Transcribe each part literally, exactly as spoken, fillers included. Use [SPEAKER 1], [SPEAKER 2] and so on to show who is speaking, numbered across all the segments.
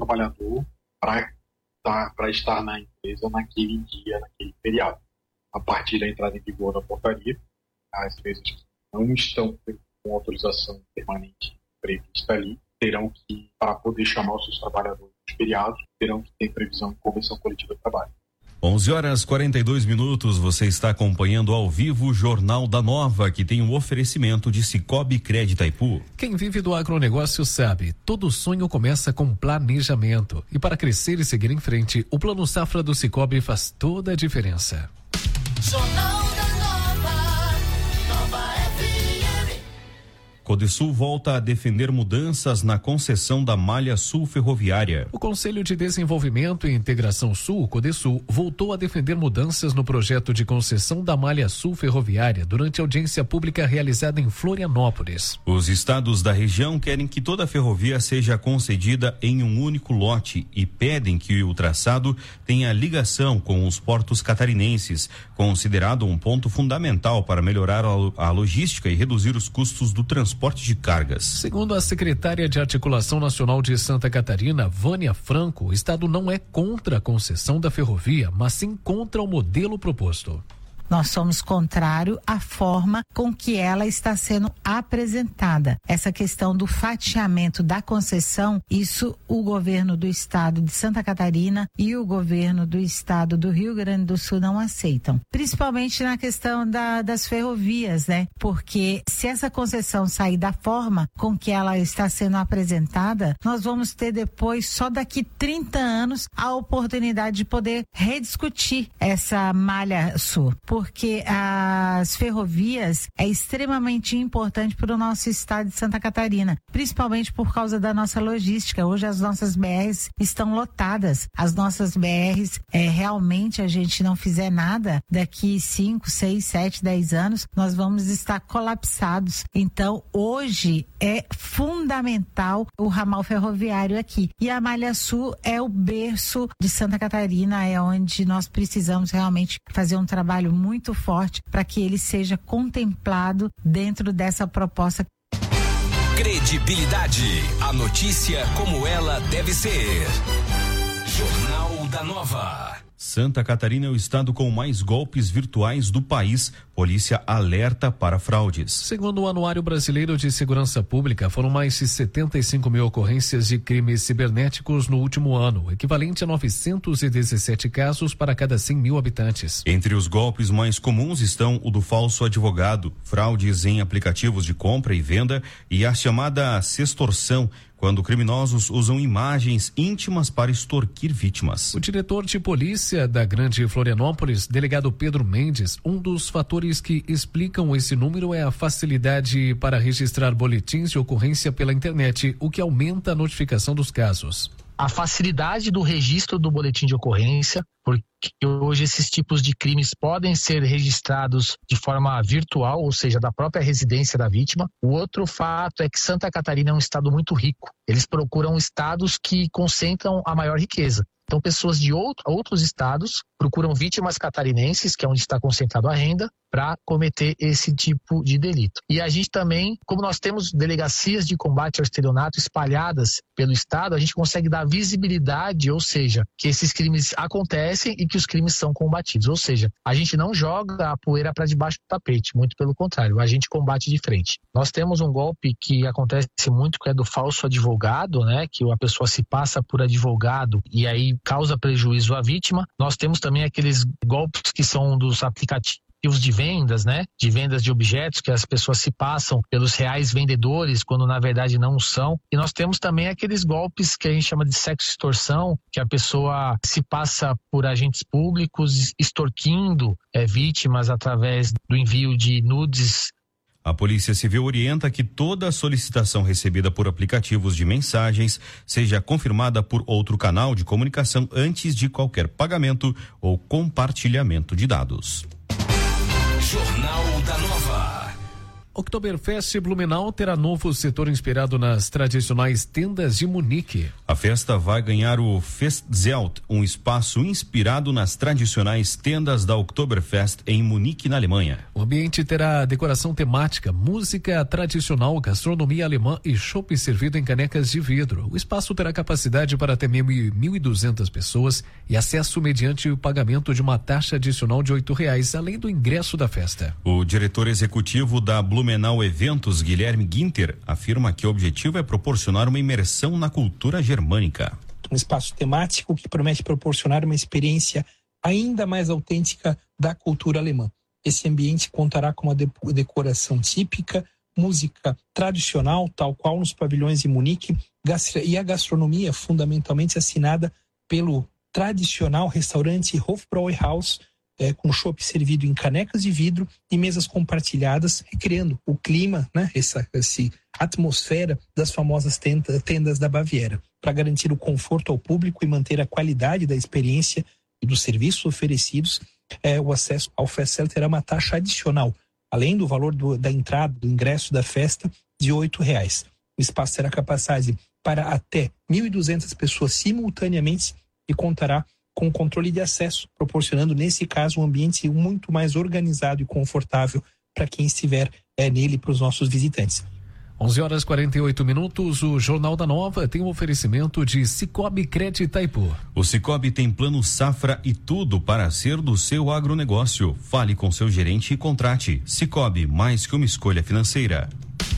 [SPEAKER 1] trabalhador para para estar na empresa naquele dia, naquele feriado. A partir da entrada em vigor da portaria, as empresas que não estão com autorização permanente prevista ali terão que, para poder chamar os seus trabalhadores dos feriados, terão que ter previsão de convenção coletiva de trabalho.
[SPEAKER 2] onze horas e quarenta e dois minutos, você está acompanhando ao vivo o Jornal da Nova, que tem um oferecimento de Cicobi Crédito Itaipu.
[SPEAKER 3] Quem vive do agronegócio sabe, todo sonho começa com planejamento. E para crescer e seguir em frente, o Plano Safra do Cicobi faz toda a diferença.
[SPEAKER 4] Jornal da Nova, Nova F M.
[SPEAKER 2] Codesul volta a defender mudanças na concessão da malha sul ferroviária.
[SPEAKER 3] O Conselho de Desenvolvimento e Integração Sul, Codesul, voltou a defender mudanças no projeto de concessão da malha sul ferroviária durante a audiência pública realizada em Florianópolis.
[SPEAKER 2] Os estados da região querem que toda a ferrovia seja concedida em um único lote e pedem que o traçado tenha ligação com os portos catarinenses, considerado um ponto fundamental para melhorar a logística e reduzir os custos do transporte de cargas.
[SPEAKER 3] Segundo a secretária de Articulação Nacional de Santa Catarina, Vânia Franco, o estado não é contra a concessão da ferrovia, mas sim contra o modelo proposto.
[SPEAKER 5] Nós somos contrário à forma com que ela está sendo apresentada. Essa questão do fatiamento da concessão, isso o governo do estado de Santa Catarina e o governo do estado do Rio Grande do Sul não aceitam. Principalmente na questão da, das ferrovias, né? Porque se essa concessão sair da forma com que ela está sendo apresentada, nós vamos ter depois, só daqui trinta anos, a oportunidade de poder rediscutir essa malha sul. Porque as ferrovias é extremamente importante para o nosso estado de Santa Catarina, principalmente por causa da nossa logística. Hoje as nossas B Rs estão lotadas. As nossas B Rs, é, realmente a gente não fizer nada, daqui cinco, seis, sete, dez anos, nós vamos estar colapsados. Então, hoje é fundamental o ramal ferroviário aqui. E a Malha Sul é o berço de Santa Catarina, é onde nós precisamos realmente fazer um trabalho muito muito forte para que ele seja contemplado dentro dessa proposta.
[SPEAKER 6] Credibilidade, a notícia como ela deve ser. Jornal da Nova.
[SPEAKER 2] Santa Catarina é o estado com mais golpes virtuais do país. Polícia alerta para fraudes.
[SPEAKER 3] Segundo o Anuário Brasileiro de Segurança Pública, foram mais de setenta e cinco mil ocorrências de crimes cibernéticos no último ano, equivalente a novecentos e dezessete casos para cada cem mil habitantes.
[SPEAKER 2] Entre os golpes mais comuns estão o do falso advogado, fraudes em aplicativos de compra e venda e a chamada sextorção, quando criminosos usam imagens íntimas para extorquir vítimas.
[SPEAKER 3] O diretor de polícia da Grande Florianópolis, delegado Pedro Mendes, um dos fatores que explicam esse número é a facilidade para registrar boletins de ocorrência pela internet, o que aumenta a notificação dos casos.
[SPEAKER 7] A facilidade do registro do boletim de ocorrência, porque hoje esses tipos de crimes podem ser registrados de forma virtual, ou seja, da própria residência da vítima. O outro fato é que Santa Catarina é um estado muito rico. Eles procuram estados que concentram a maior riqueza. Então, pessoas de outro, outros estados procuram vítimas catarinenses, que é onde está concentrada a renda, para cometer esse tipo de delito. E a gente também, como nós temos delegacias de combate ao estelionato espalhadas pelo estado, a gente consegue dar visibilidade, ou seja, que esses crimes acontecem e que os crimes são combatidos. Ou seja, a gente não joga a poeira para debaixo do tapete, muito pelo contrário, a gente combate de frente. Nós temos um golpe que acontece muito, que é do falso advogado, né, que a pessoa se passa por advogado e aí causa prejuízo à vítima. Nós temos também aqueles golpes que são dos aplicativos de vendas, né? De vendas de objetos, que as pessoas se passam pelos reais vendedores, quando na verdade não são. E nós temos também aqueles golpes que a gente chama de sexo-extorsão, que a pessoa se passa por agentes públicos extorquindo é, vítimas através do envio de nudes.
[SPEAKER 2] A Polícia Civil orienta que toda solicitação recebida por aplicativos de mensagens seja confirmada por outro canal de comunicação antes de qualquer pagamento ou compartilhamento de dados.
[SPEAKER 6] Jornal da Nova.
[SPEAKER 3] Oktoberfest Blumenau terá novo setor inspirado nas tradicionais tendas de Munique.
[SPEAKER 2] A festa vai ganhar o Festzelt, um espaço inspirado nas tradicionais tendas da Oktoberfest em Munique, na Alemanha.
[SPEAKER 3] O ambiente terá decoração temática, música tradicional, gastronomia alemã e chopp servido em canecas de vidro. O espaço terá capacidade para até mil e duzentas pessoas e acesso mediante o pagamento de uma taxa adicional de oito reais, além do ingresso da festa.
[SPEAKER 2] O diretor executivo da Blumenau Blumenau Eventos, Guilherme Ginter, afirma que o objetivo é proporcionar uma imersão na cultura germânica.
[SPEAKER 8] Um espaço temático que promete proporcionar uma experiência ainda mais autêntica da cultura alemã. Esse ambiente contará com uma decoração típica, música tradicional, tal qual nos pavilhões de Munique, e a gastronomia fundamentalmente assinada pelo tradicional restaurante Hofbräuhaus, É, com chopp servido em canecas de vidro e mesas compartilhadas, recriando o clima, né, essa, essa atmosfera das famosas tenda, tendas da Baviera. Para garantir o conforto ao público e manter a qualidade da experiência e dos serviços oferecidos, é, o acesso ao Festzelt terá uma taxa adicional, além do valor do, da entrada, do ingresso da festa, de oito reais. O espaço terá capacidade para até mil e duzentas pessoas simultaneamente e contará com controle de acesso, proporcionando, nesse caso, um ambiente muito mais organizado e confortável para quem estiver é, nele, para os nossos visitantes.
[SPEAKER 3] onze horas e quarenta e oito minutos, o Jornal da Nova tem um oferecimento de Cicobi Cred Itaipu.
[SPEAKER 2] O Cicobi tem plano safra e tudo para ser do seu agronegócio. Fale com seu gerente e contrate. Cicobi, mais que uma escolha financeira.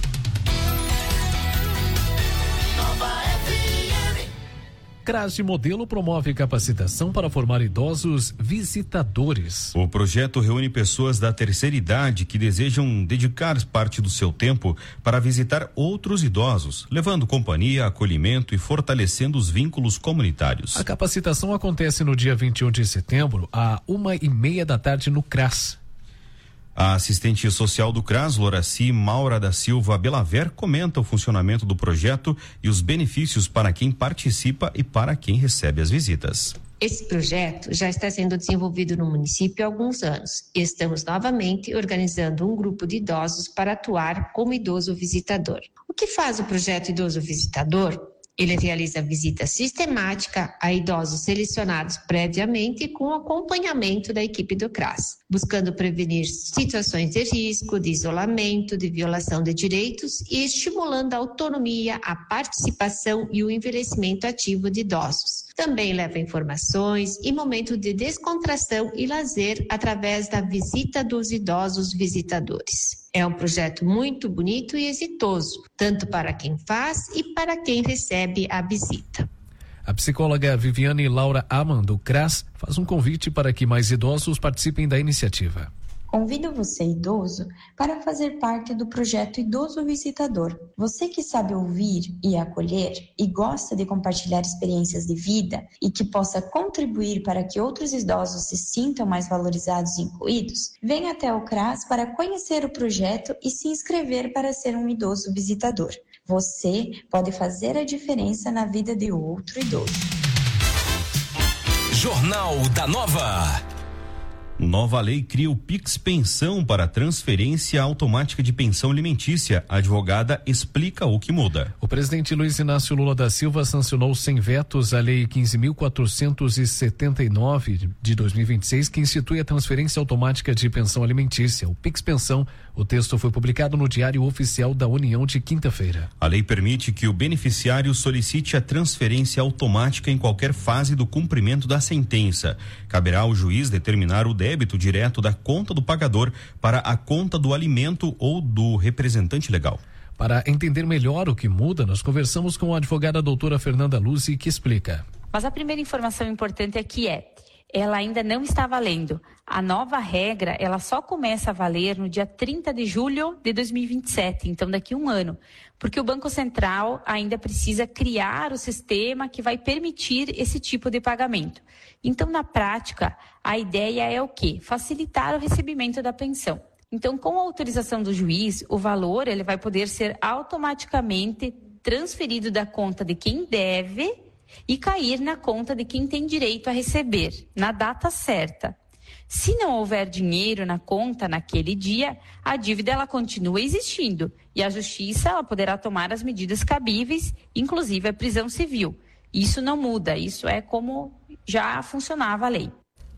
[SPEAKER 3] Crase Modelo promove capacitação para formar idosos visitadores.
[SPEAKER 2] O projeto reúne pessoas da terceira idade que desejam dedicar parte do seu tempo para visitar outros idosos, levando companhia, acolhimento e fortalecendo os vínculos comunitários.
[SPEAKER 3] A capacitação acontece no dia vinte e um de setembro, à uma e meia da tarde no CRAS.
[SPEAKER 2] A assistente social do CRAS, Loraci Maura da Silva Belaver, comenta o funcionamento do projeto e os benefícios para quem participa e para quem recebe as visitas.
[SPEAKER 9] Esse projeto já está sendo desenvolvido no município há alguns anos e estamos novamente organizando um grupo de idosos para atuar como idoso visitador. O que faz o projeto Idoso Visitador? Ele realiza visita sistemática a idosos selecionados previamente com acompanhamento da equipe do CRAS, buscando prevenir situações de risco, de isolamento, de violação de direitos e estimulando a autonomia, a participação e o envelhecimento ativo de idosos. Também leva informações e momento de descontração e lazer através da visita dos idosos visitadores. É um projeto muito bonito e exitoso, tanto para quem faz e para quem recebe a visita.
[SPEAKER 3] A psicóloga Viviane Laura Aman, do CRAS, faz um convite para que mais idosos participem da iniciativa.
[SPEAKER 10] Convido você, idoso, para fazer parte do projeto Idoso Visitador. Você que sabe ouvir e acolher e gosta de compartilhar experiências de vida e que possa contribuir para que outros idosos se sintam mais valorizados e incluídos, venha até o CRAS para conhecer o projeto e se inscrever para ser um idoso visitador. Você pode fazer a diferença na vida de outro idoso.
[SPEAKER 6] Jornal da Nova.
[SPEAKER 2] Nova lei cria o Pix Pensão para transferência automática de pensão alimentícia. A advogada explica o que muda.
[SPEAKER 3] O presidente Luiz Inácio Lula da Silva sancionou sem vetos a lei quinze mil quatrocentos e setenta e nove de dois mil e vinte e seis, que institui a transferência automática de pensão alimentícia, o Pix Pensão. O texto foi publicado no Diário Oficial da União de quinta-feira.
[SPEAKER 2] A lei permite que o beneficiário solicite a transferência automática em qualquer fase do cumprimento da sentença. Caberá ao juiz determinar o débito direto da conta do pagador para a conta do alimento ou do representante legal.
[SPEAKER 3] Para entender melhor o que muda, nós conversamos com a advogada doutora Fernanda Luzzi, que explica.
[SPEAKER 11] Mas a primeira informação importante aqui é, ela ainda não está valendo. A nova regra, ela só começa a valer no dia trinta de julho de dois mil e vinte e sete, então daqui a um ano. Porque o Banco Central ainda precisa criar o sistema que vai permitir esse tipo de pagamento. Então, na prática, a ideia é o quê? Facilitar o recebimento da pensão. Então, com a autorização do juiz, o valor ele vai poder ser automaticamente transferido da conta de quem deve e cair na conta de quem tem direito a receber, na data certa. Se não houver dinheiro na conta naquele dia, a dívida ela continua existindo e a Justiça ela poderá tomar as medidas cabíveis, inclusive a prisão civil. Isso não muda, isso é como já funcionava a lei.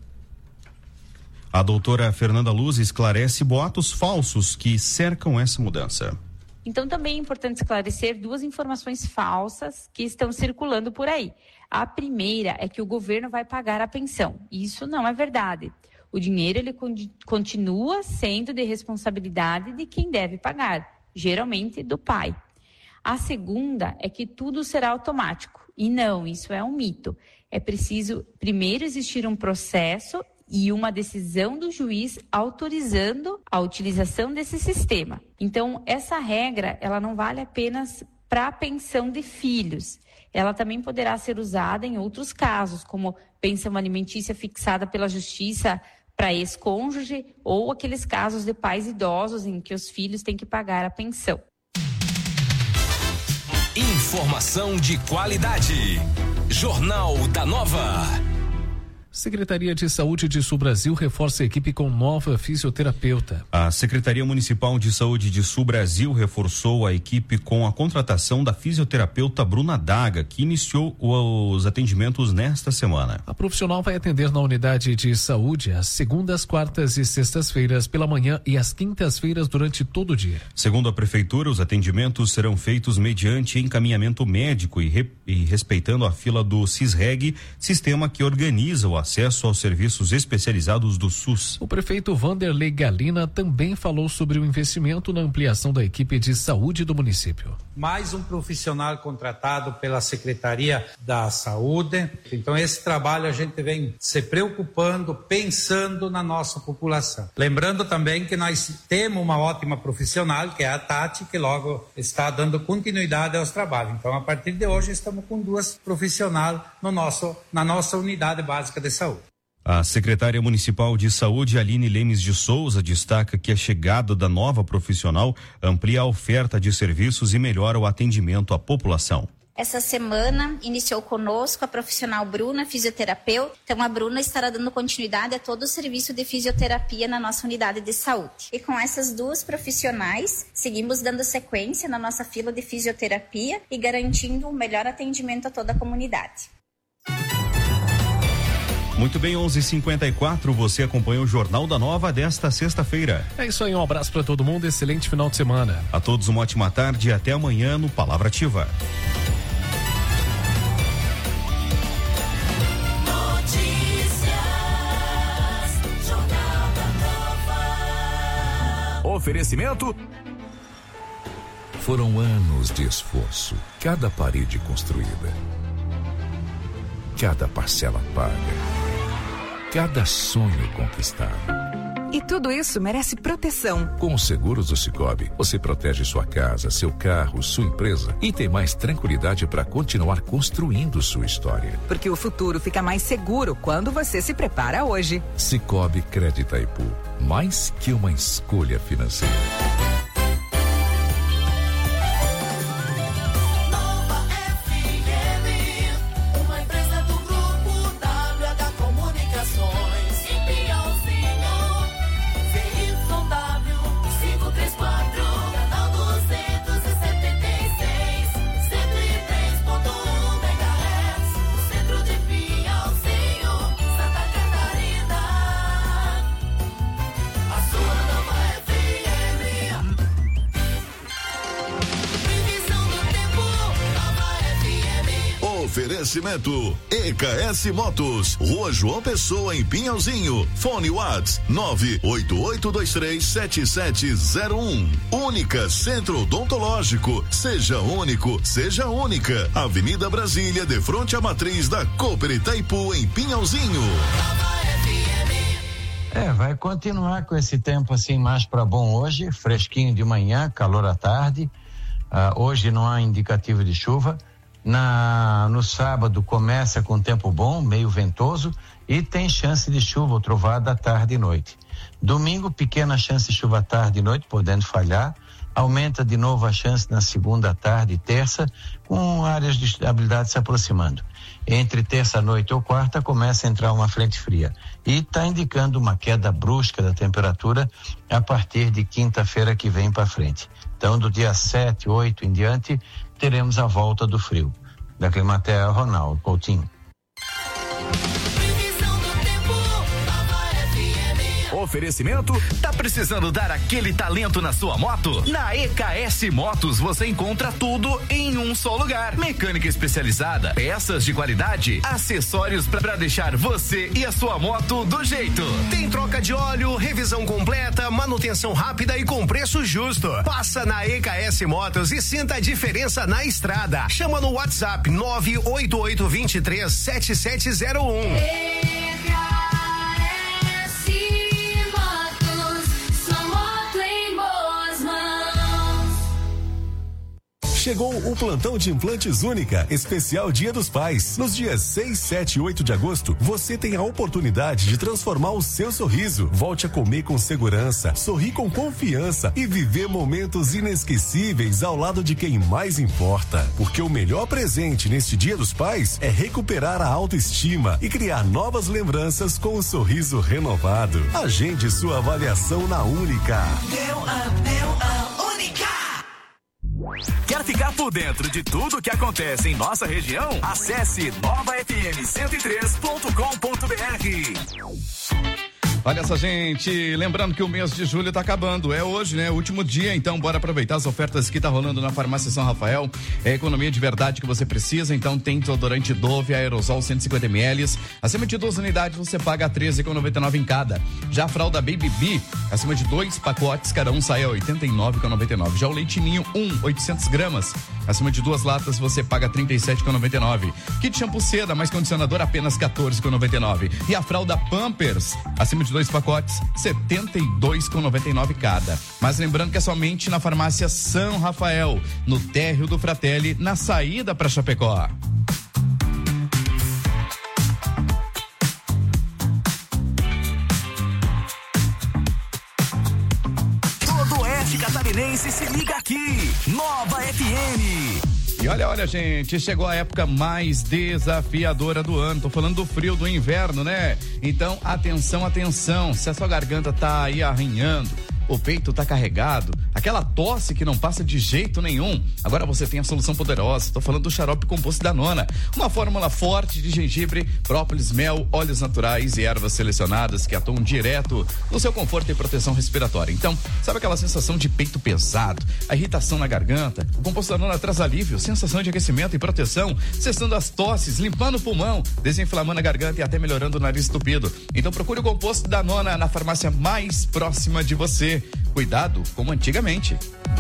[SPEAKER 2] A doutora Fernanda Luz esclarece boatos falsos que cercam essa mudança.
[SPEAKER 11] Então, também é importante esclarecer duas informações falsas que estão circulando por aí. A primeira é que o governo vai pagar a pensão. Isso não é verdade. O dinheiro ele continua sendo de responsabilidade de quem deve pagar, geralmente do pai. A segunda é que tudo será automático. E não, isso é um mito. É preciso primeiro existir um processo e uma decisão do juiz autorizando a utilização desse sistema. Então, essa regra, ela não vale apenas para a pensão de filhos. Ela também poderá ser usada em outros casos, como pensão alimentícia fixada pela Justiça para ex-cônjuge ou aqueles casos de pais idosos em que os filhos têm que pagar a pensão.
[SPEAKER 6] Informação de qualidade. Jornal da Nova.
[SPEAKER 3] Secretaria de Saúde de Sul Brasil reforça a equipe com nova fisioterapeuta.
[SPEAKER 2] A Secretaria Municipal de Saúde de Sul Brasil reforçou a equipe com a contratação da fisioterapeuta Bruna Daga, que iniciou os atendimentos nesta semana.
[SPEAKER 3] A profissional vai atender na unidade de saúde às segundas, quartas e sextas-feiras pela manhã e às quintas-feiras durante todo o dia.
[SPEAKER 2] Segundo a Prefeitura, os atendimentos serão feitos mediante encaminhamento médico e, re, e respeitando a fila do CISREG, sistema que organiza o acesso aos serviços especializados do SUS.
[SPEAKER 3] O prefeito Vanderlei Galina também falou sobre o investimento na ampliação da equipe de saúde do município.
[SPEAKER 12] Mais um profissional contratado pela Secretaria da Saúde. Então esse trabalho a gente vem se preocupando, pensando na nossa população. Lembrando também que nós temos uma ótima profissional, que é a Tati, que logo está dando continuidade aos trabalhos. Então a partir de hoje estamos com duas profissionais no nosso, na nossa unidade básica de saúde.
[SPEAKER 2] A secretária municipal de saúde, Aline Lemes de Souza, destaca que a chegada da nova profissional amplia a oferta de serviços e melhora o atendimento à população.
[SPEAKER 13] Essa semana iniciou conosco a profissional Bruna, fisioterapeuta. Então a Bruna estará dando continuidade a todo o serviço de fisioterapia na nossa unidade de saúde. E com essas duas profissionais, seguimos dando sequência na nossa fila de fisioterapia e garantindo um melhor atendimento a toda a comunidade.
[SPEAKER 2] Muito bem, onze e cinquenta e quatro, você acompanha o Jornal da Nova desta sexta-feira.
[SPEAKER 3] É isso aí, um abraço para todo mundo, excelente final de semana.
[SPEAKER 2] A todos uma ótima tarde e até amanhã no Palavra Ativa.
[SPEAKER 4] Notícias, Jornal da Nova.
[SPEAKER 6] Oferecimento.
[SPEAKER 14] Foram anos de esforço, cada parede construída, cada parcela paga, cada sonho conquistado.
[SPEAKER 15] E tudo isso merece proteção.
[SPEAKER 14] Com os seguros do Sicoob, você protege sua casa, seu carro, sua empresa e tem mais tranquilidade para continuar construindo sua história.
[SPEAKER 15] Porque o futuro fica mais seguro quando você se prepara hoje.
[SPEAKER 14] Sicoob Crédito Itaipu, mais que uma escolha financeira.
[SPEAKER 16] Oferecimento E K S Motos, Rua João Pessoa, em Pinhalzinho. Fone Whats nove oito oito dois três sete sete zero um. Única Centro Odontológico. Seja único, seja única. Avenida Brasília, de frente à matriz da Cooper Itaipu, em Pinhalzinho.
[SPEAKER 17] É, vai continuar com esse tempo assim mais para bom hoje, fresquinho de manhã, calor à tarde. Uh, hoje não há indicativo de chuva. Na, no sábado começa com tempo bom, meio ventoso, e tem chance de chuva ou trovada à tarde e noite. Domingo, pequena chance de chuva à tarde e noite, podendo falhar. Aumenta de novo a chance na segunda, tarde e terça, com áreas de estabilidade se aproximando. entre terça-noite ou quarta começa a entrar uma frente fria. E está indicando uma queda brusca da temperatura a partir de quinta-feira que vem para frente. Então, do dia sete, oito em diante, teremos a volta do frio. Da Climaterra, Ronaldo Coutinho.
[SPEAKER 18] Oferecimento, tá precisando dar aquele talento na sua moto? Na E K S Motos você encontra tudo em um só lugar. Mecânica especializada, peças de qualidade, acessórios para deixar você e a sua moto do jeito.
[SPEAKER 19] Tem troca de óleo, revisão completa, manutenção rápida e com preço justo. Passa na E K S Motos e sinta a diferença na estrada. Chama no WhatsApp nove oito oito dois três sete sete zero um.
[SPEAKER 20] Chegou o plantão de implantes Única, especial Dia dos Pais. Nos dias seis, sete e oito de agosto, você tem a oportunidade de transformar o seu sorriso. Volte a comer com segurança, sorrir com confiança e viver momentos inesquecíveis ao lado de quem mais importa. Porque o melhor presente neste Dia dos Pais é recuperar a autoestima e criar novas lembranças com o sorriso renovado. Agende sua avaliação na Única.
[SPEAKER 18] Deu a, deu a Única. Quer ficar por dentro de tudo que acontece em nossa região? Acesse nova f m cento e três ponto com ponto b r.
[SPEAKER 2] Olha só, gente, lembrando que o mês de julho tá acabando, é hoje, né? O último dia, então bora aproveitar as ofertas que tá rolando na Farmácia São Rafael. É a economia de verdade que você precisa, então tem desodorante Dove Aerosol cento e cinquenta mililitros, acima de duas unidades você paga treze reais e noventa e nove centavos em cada. Já a fralda Baby B, acima de dois pacotes, cada um sai a oitenta e nove reais e noventa e nove centavos. Já o leite ninho um, oitocentos gramas, acima de duas latas você paga trinta e sete reais e noventa e nove centavos. Kit shampoo seda mais condicionador apenas quatorze reais e noventa e nove centavos. E a fralda Pampers, acima de dois pacotes, setenta e dois reais e noventa e nove centavos cada. Mas lembrando que é somente na Farmácia São Rafael, no térreo do Fratelli, na saída para Chapecó.
[SPEAKER 18] Todo oeste catarinense se liga aqui, Nova F M.
[SPEAKER 2] E olha, olha, gente, chegou a época mais desafiadora do ano. Tô falando do frio, do inverno, né? Então, atenção, atenção. Se a sua garganta tá aí arranhando, o peito tá carregado, aquela tosse que não passa de jeito nenhum, agora você tem a solução poderosa. Tô falando do xarope composto Danona, uma fórmula forte de gengibre, própolis, mel, óleos naturais e ervas selecionadas que atuam direto no seu conforto e proteção respiratória. Então, sabe aquela sensação de peito pesado, a irritação na garganta? O composto Danona traz alívio, sensação de aquecimento e proteção, cessando as tosses, limpando o pulmão, desinflamando a garganta e até melhorando o nariz entupido. Então procure o composto Danona na farmácia mais próxima de você. Cuidado como antigamente.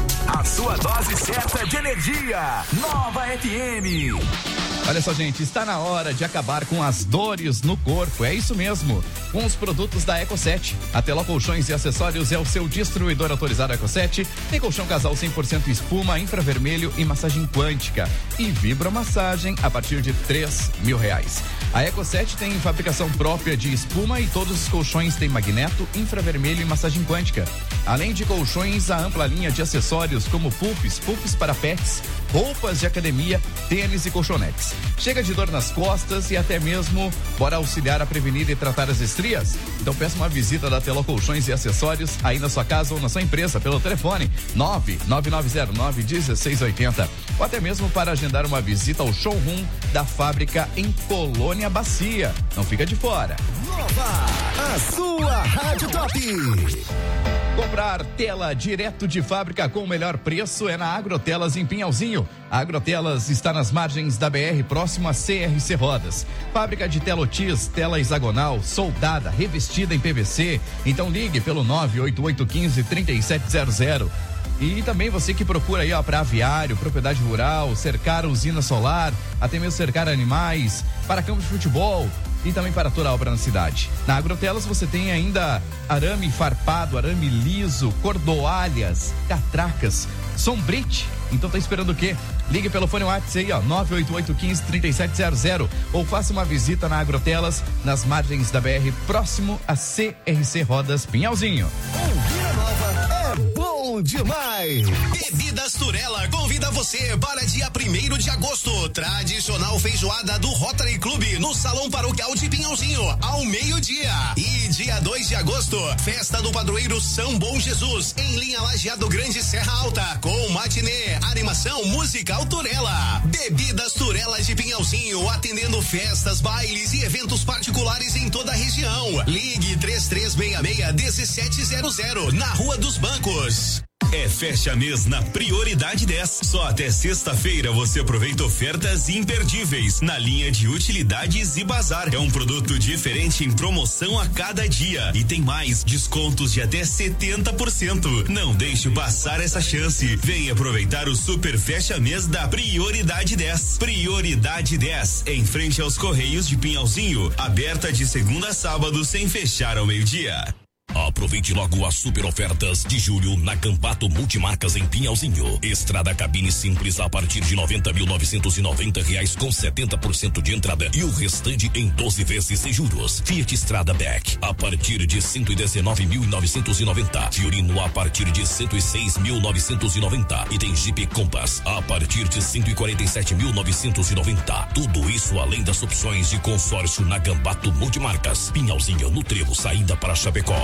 [SPEAKER 18] A sua dose certa de energia. Nova F M.
[SPEAKER 2] Olha só, gente, está na hora de acabar com as dores no corpo. É isso mesmo. Com os produtos da Eco sete. A Teló Colchões e Acessórios é o seu distribuidor autorizado Eco sete. Tem colchão casal cem por cento espuma, infravermelho e massagem quântica. E vibromassagem a partir de três mil reais. A Eco sete tem fabricação própria de espuma e todos os colchões têm magneto, infravermelho e massagem quântica. Além de colchões, a ampla linha de acessórios como puffs, puffs para pets, roupas de academia, tênis e colchonetes. Chega de dor nas costas e até mesmo bora auxiliar a prevenir e tratar as estrias? Então peça uma visita da Teló Colchões e Acessórios aí na sua casa ou na sua empresa pelo telefone nove nove nove zero nove um seis oito zero ou até mesmo para agendar uma visita ao showroom da fábrica em Colônia Bacia. Não fica de fora.
[SPEAKER 19] Nova, a sua Rádio Top.
[SPEAKER 2] Comprar tela direto de fábrica com o melhor preço é na Agrotelas em Pinhalzinho. A Agrotelas está nas margens da B R, próximo a C R C Rodas. Fábrica de tela Otis, tela hexagonal, soldada, revestida em P V C. Então ligue pelo nove oito oito um cinco, três sete zero zero. E também você que procura aí, ó, para aviário, propriedade rural, cercar usina solar, até mesmo cercar animais, para campo de futebol e também para toda a obra na cidade. Na Agrotelas você tem ainda arame farpado, arame liso, cordoalhas, catracas, sombrite. Então tá esperando o quê? Ligue pelo fone WhatsApp aí, ó, nove oito oito um cinco, três sete zero zero ou faça uma visita na Agrotelas, nas margens da B R, próximo a C R C Rodas Pinhalzinho.
[SPEAKER 19] Ouvir a Nova é bom demais. Bebida Bebidas Turela convida você para dia primeiro de agosto. Tradicional feijoada do Rotary Clube no Salão Paroquial de Pinhalzinho, ao meio-dia. E dia dois de agosto, festa do padroeiro São Bom Jesus, em linha Lajeado Grande Serra Alta, com matinê, animação, musical Turela. Bebidas Turela de Pinhalzinho, atendendo festas, bailes e eventos particulares em toda a região. Ligue três três seis seis, um sete zero zero, na Rua dos Bancos.
[SPEAKER 6] É fecha mês na Prioridade dez. Só até sexta-feira você aproveita ofertas imperdíveis na linha de utilidades e bazar. É um produto diferente em promoção a cada dia e tem mais descontos de até setenta por cento. Não deixe passar essa chance. Venha aproveitar o super fecha mês da Prioridade dez. Prioridade dez, em frente aos Correios de Pinhalzinho, aberta de segunda a sábado sem fechar ao meio-dia.
[SPEAKER 21] Aproveite logo as super ofertas de julho na Campato Multimarcas em Pinhalzinho. Estrada cabine simples a partir de noventa mil novecentos e noventa reais com setenta por cento de entrada e o restante em doze vezes sem juros. Fiat Strada Beck a partir de cento e dezenove mil novecentos e noventa. Fiorino a partir de cento e seis mil novecentos e noventa e tem Jeep Compass a partir de cento e quarenta e sete mil novecentos e noventa. Tudo isso além das opções de consórcio na Campato Multimarcas. Pinhalzinho no Trevo, saída para Chapecó.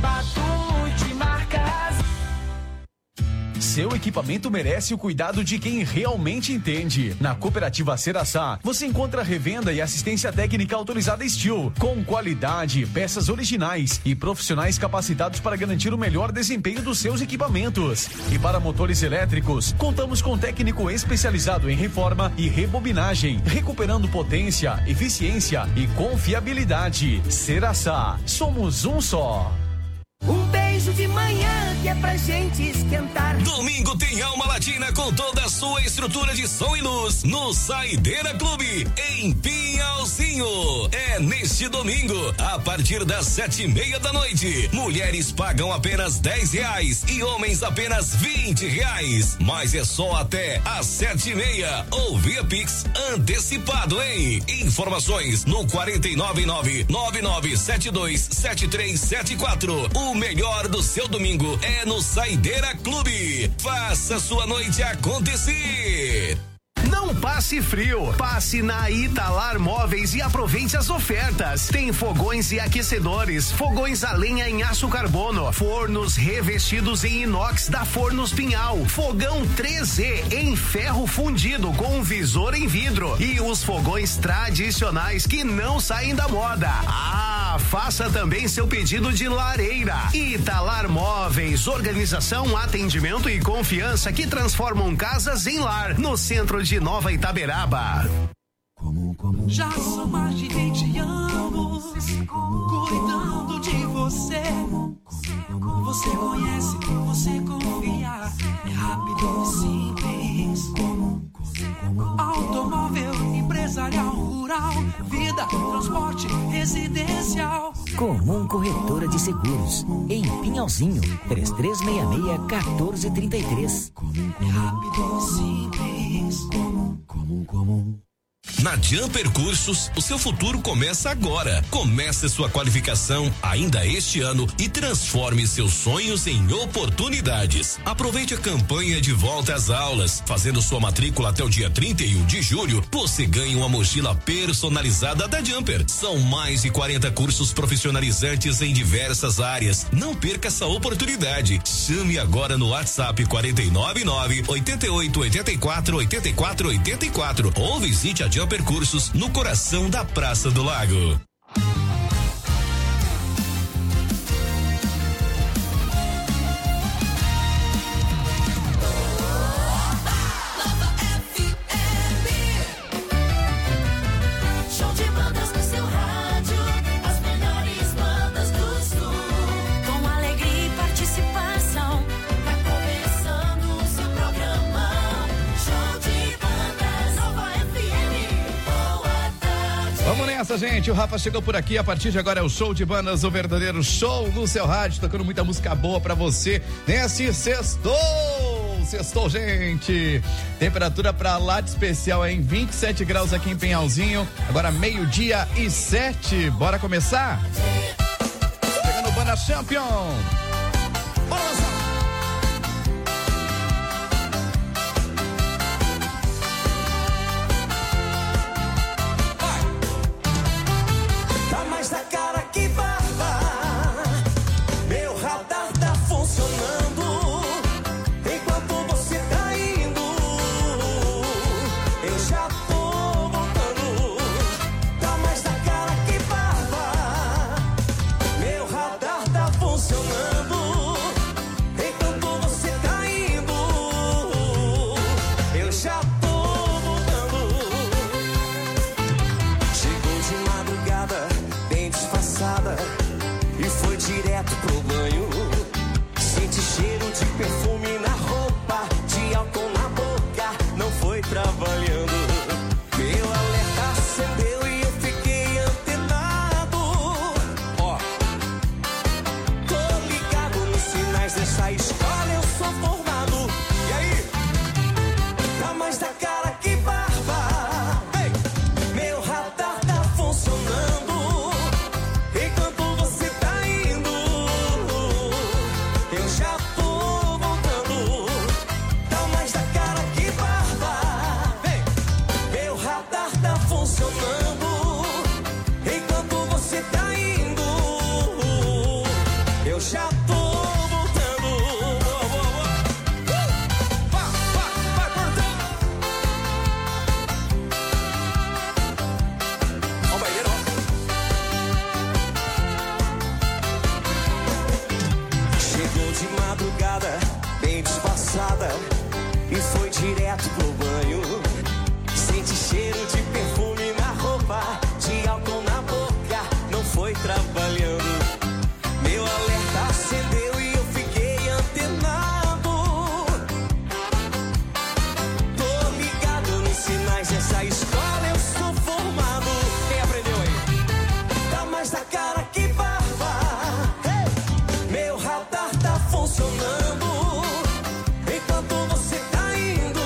[SPEAKER 22] Seu equipamento merece o cuidado de quem realmente entende. Na Cooperativa Seraçá, você encontra revenda e assistência técnica autorizada Steel, com qualidade, peças originais e profissionais capacitados para garantir o melhor desempenho dos seus equipamentos. E para motores elétricos, contamos com técnico especializado em reforma e rebobinagem, recuperando potência, eficiência e confiabilidade. Seraçá, somos um só.
[SPEAKER 4] Um beijo de manhã que é pra gente esquentar.
[SPEAKER 6] Domingo tem Alma Latina com toda a sua estrutura de som e luz no Saideira Clube, em Pinhalzinho. É neste domingo, a partir das sete e meia da noite. Mulheres pagam apenas dez reais e homens apenas vinte reais. Mas é só até às sete e meia ou via Pix antecipado, hein? Informações no quatro nove nove, nove nove sete dois, sete três sete quatro. O melhor do seu domingo é no Saideira Clube. Faça sua noite acontecer.
[SPEAKER 19] Não passe frio, passe na Italar Móveis e aproveite as ofertas. Tem fogões e aquecedores, fogões a lenha em aço carbono, fornos revestidos em inox da Fornos Pinhal, fogão três E em ferro fundido com visor em vidro e os fogões tradicionais que não saem da moda. Ah, faça também seu pedido de lareira. Italar Móveis, organização, atendimento e confiança que transformam casas em lar, no centro de Nova Itaberaba.
[SPEAKER 4] Já são mais de vinte anos cuidando de você. Você conhece, você confia. É rápido e simples. Automóvel, empresarial, rural, vida, transporte, residencial.
[SPEAKER 23] Comum Corretora de Seguros, em Pinhalzinho, três três seis seis, um quatro três três.
[SPEAKER 4] É rápido e simples. Comum, comum, comum.
[SPEAKER 6] Na Jumper Cursos, o seu futuro começa agora. Comece sua qualificação ainda este ano e transforme seus sonhos em oportunidades. Aproveite a campanha de volta às aulas. Fazendo sua matrícula até o dia trinta e um de julho, você ganha uma mochila personalizada da Jumper. São mais de quarenta cursos profissionalizantes em diversas áreas. Não perca essa oportunidade. Chame agora no WhatsApp quatro nove nove, oito oito oito quatro, oito quatro oito quatro ou visite a Jumper Cursos no coração da Praça do Lago.
[SPEAKER 24] Vamos nessa, gente. O Rafa chegou por aqui. A partir de agora é o Show de Bandas, o verdadeiro show no seu rádio, tocando muita música boa pra você nesse sextou. Sextou, gente. Temperatura pra lá de especial é em vinte e sete graus aqui em Pinhalzinho. Agora meio-dia e sete. Bora começar? Chegando o Banda Champion. Bora lançar.
[SPEAKER 4] de perfume na roupa, de álcool na boca, não foi trabalhando. Meu alerta acendeu e eu fiquei antenado. Ó, tô ligado nos sinais dessa escola, eu sou formado. E aí? Tá mais da cara que barba. Ei! Meu radar tá funcionando. Enquanto você tá indo, eu já tô voltando. Tá mais da cara que barba. Ei! Meu radar tá funcionando. Enquanto você tá indo, eu já tô voltando. Boa, boa, boa. Uh! Vai, vai, vai cortando. Ó o banheiro, ó. Chegou de madrugada, bem disfarçada, e foi direto pro banho. Sente cheiro de perfume na roupa, de álcool na boca, não foi trabalhando. Meu alerta acendeu e eu fiquei antenado. Tô ligado nos sinais dessa escola, eu sou formado. Quem aprendeu aí? Tá mais da cara que barba. Hey! Meu radar tá funcionando. Enquanto você tá indo,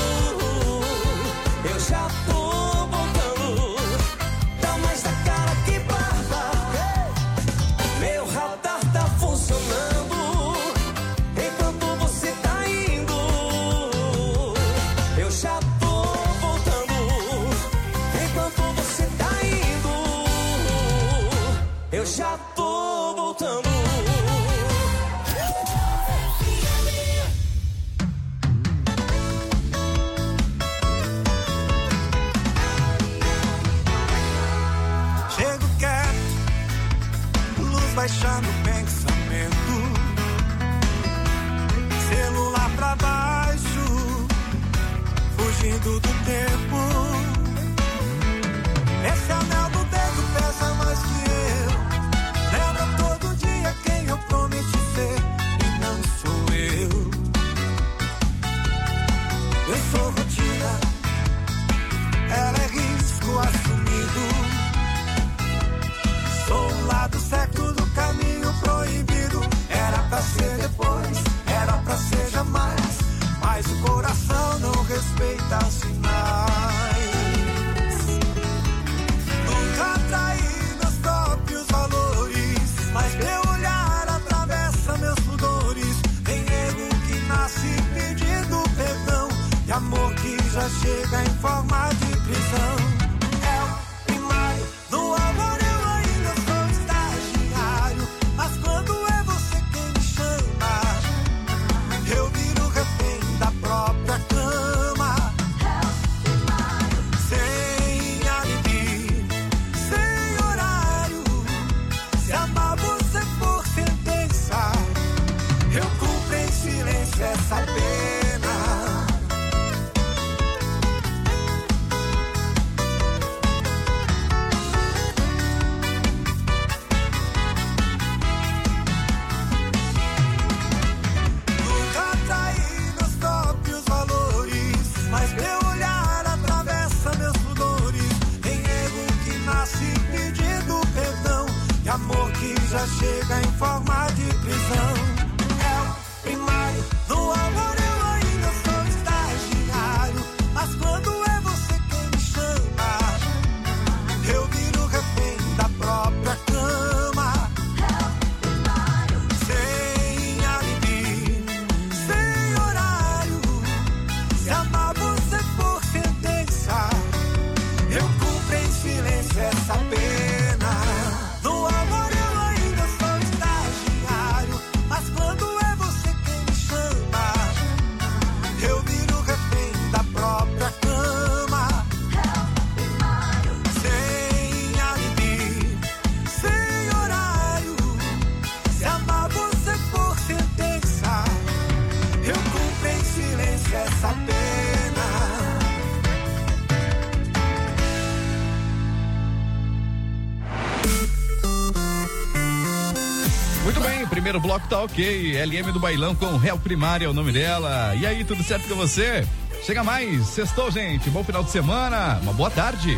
[SPEAKER 4] eu já tô voltando. Tá mais da cara que barba. Hey! Meu radar tá funcionando. Enquanto você tá indo, eu já tô voltando. Enquanto você tá indo, eu já tô voltando.
[SPEAKER 1] Chego quieto, luz baixando o pensamento, celular pra baixo, fugindo do tempo. Esse anel do dedo pesa mais que eu. Lembra todo dia quem eu prometi ser e não sou eu. Eu sou rotina, ela é risco assumido. Sou o lado certo do caminho proibido. Era pra ser depois, era pra ser jamais, mas o coração não respeita sinais. Nunca traí meus próprios valores, mas meu olhar atravessa meus pudores. Tem erro que nasce pedindo perdão, e amor que já chega em forma de prisão. É o primário do amor. Eu ainda sou estagiário, mas quando é você quem me chama, eu viro refém da própria cama. Sem alibi, sem horário, se amar você por sentença, eu cumpro em silêncio essa pena. Nunca traí meus próprios valores, mas meu olhar atravessa meus pudores. Tem erro que nasce pedindo perdão, e amor que já chega em forma de prisão. É o primário do amor. Eu ainda sou estagiário, mas quando é você quem me chama, eu viro refém da própria cama. Sem alibi, sem horário, se amar você por sentença, eu cumpro em silêncio essa pena. No amor eu ainda sou estagiário, mas quando é você quem me chama, eu viro refém da própria cama. Sem alibi, sem horário, se amar você por sentença, eu cumpro em silêncio essa pena.
[SPEAKER 24] Muito bem, primeiro bloco tá ok. L M do Bailão com Réu Primária é o nome dela. E aí, tudo certo com você? Chega mais, sextou, gente. Bom final de semana, uma boa tarde.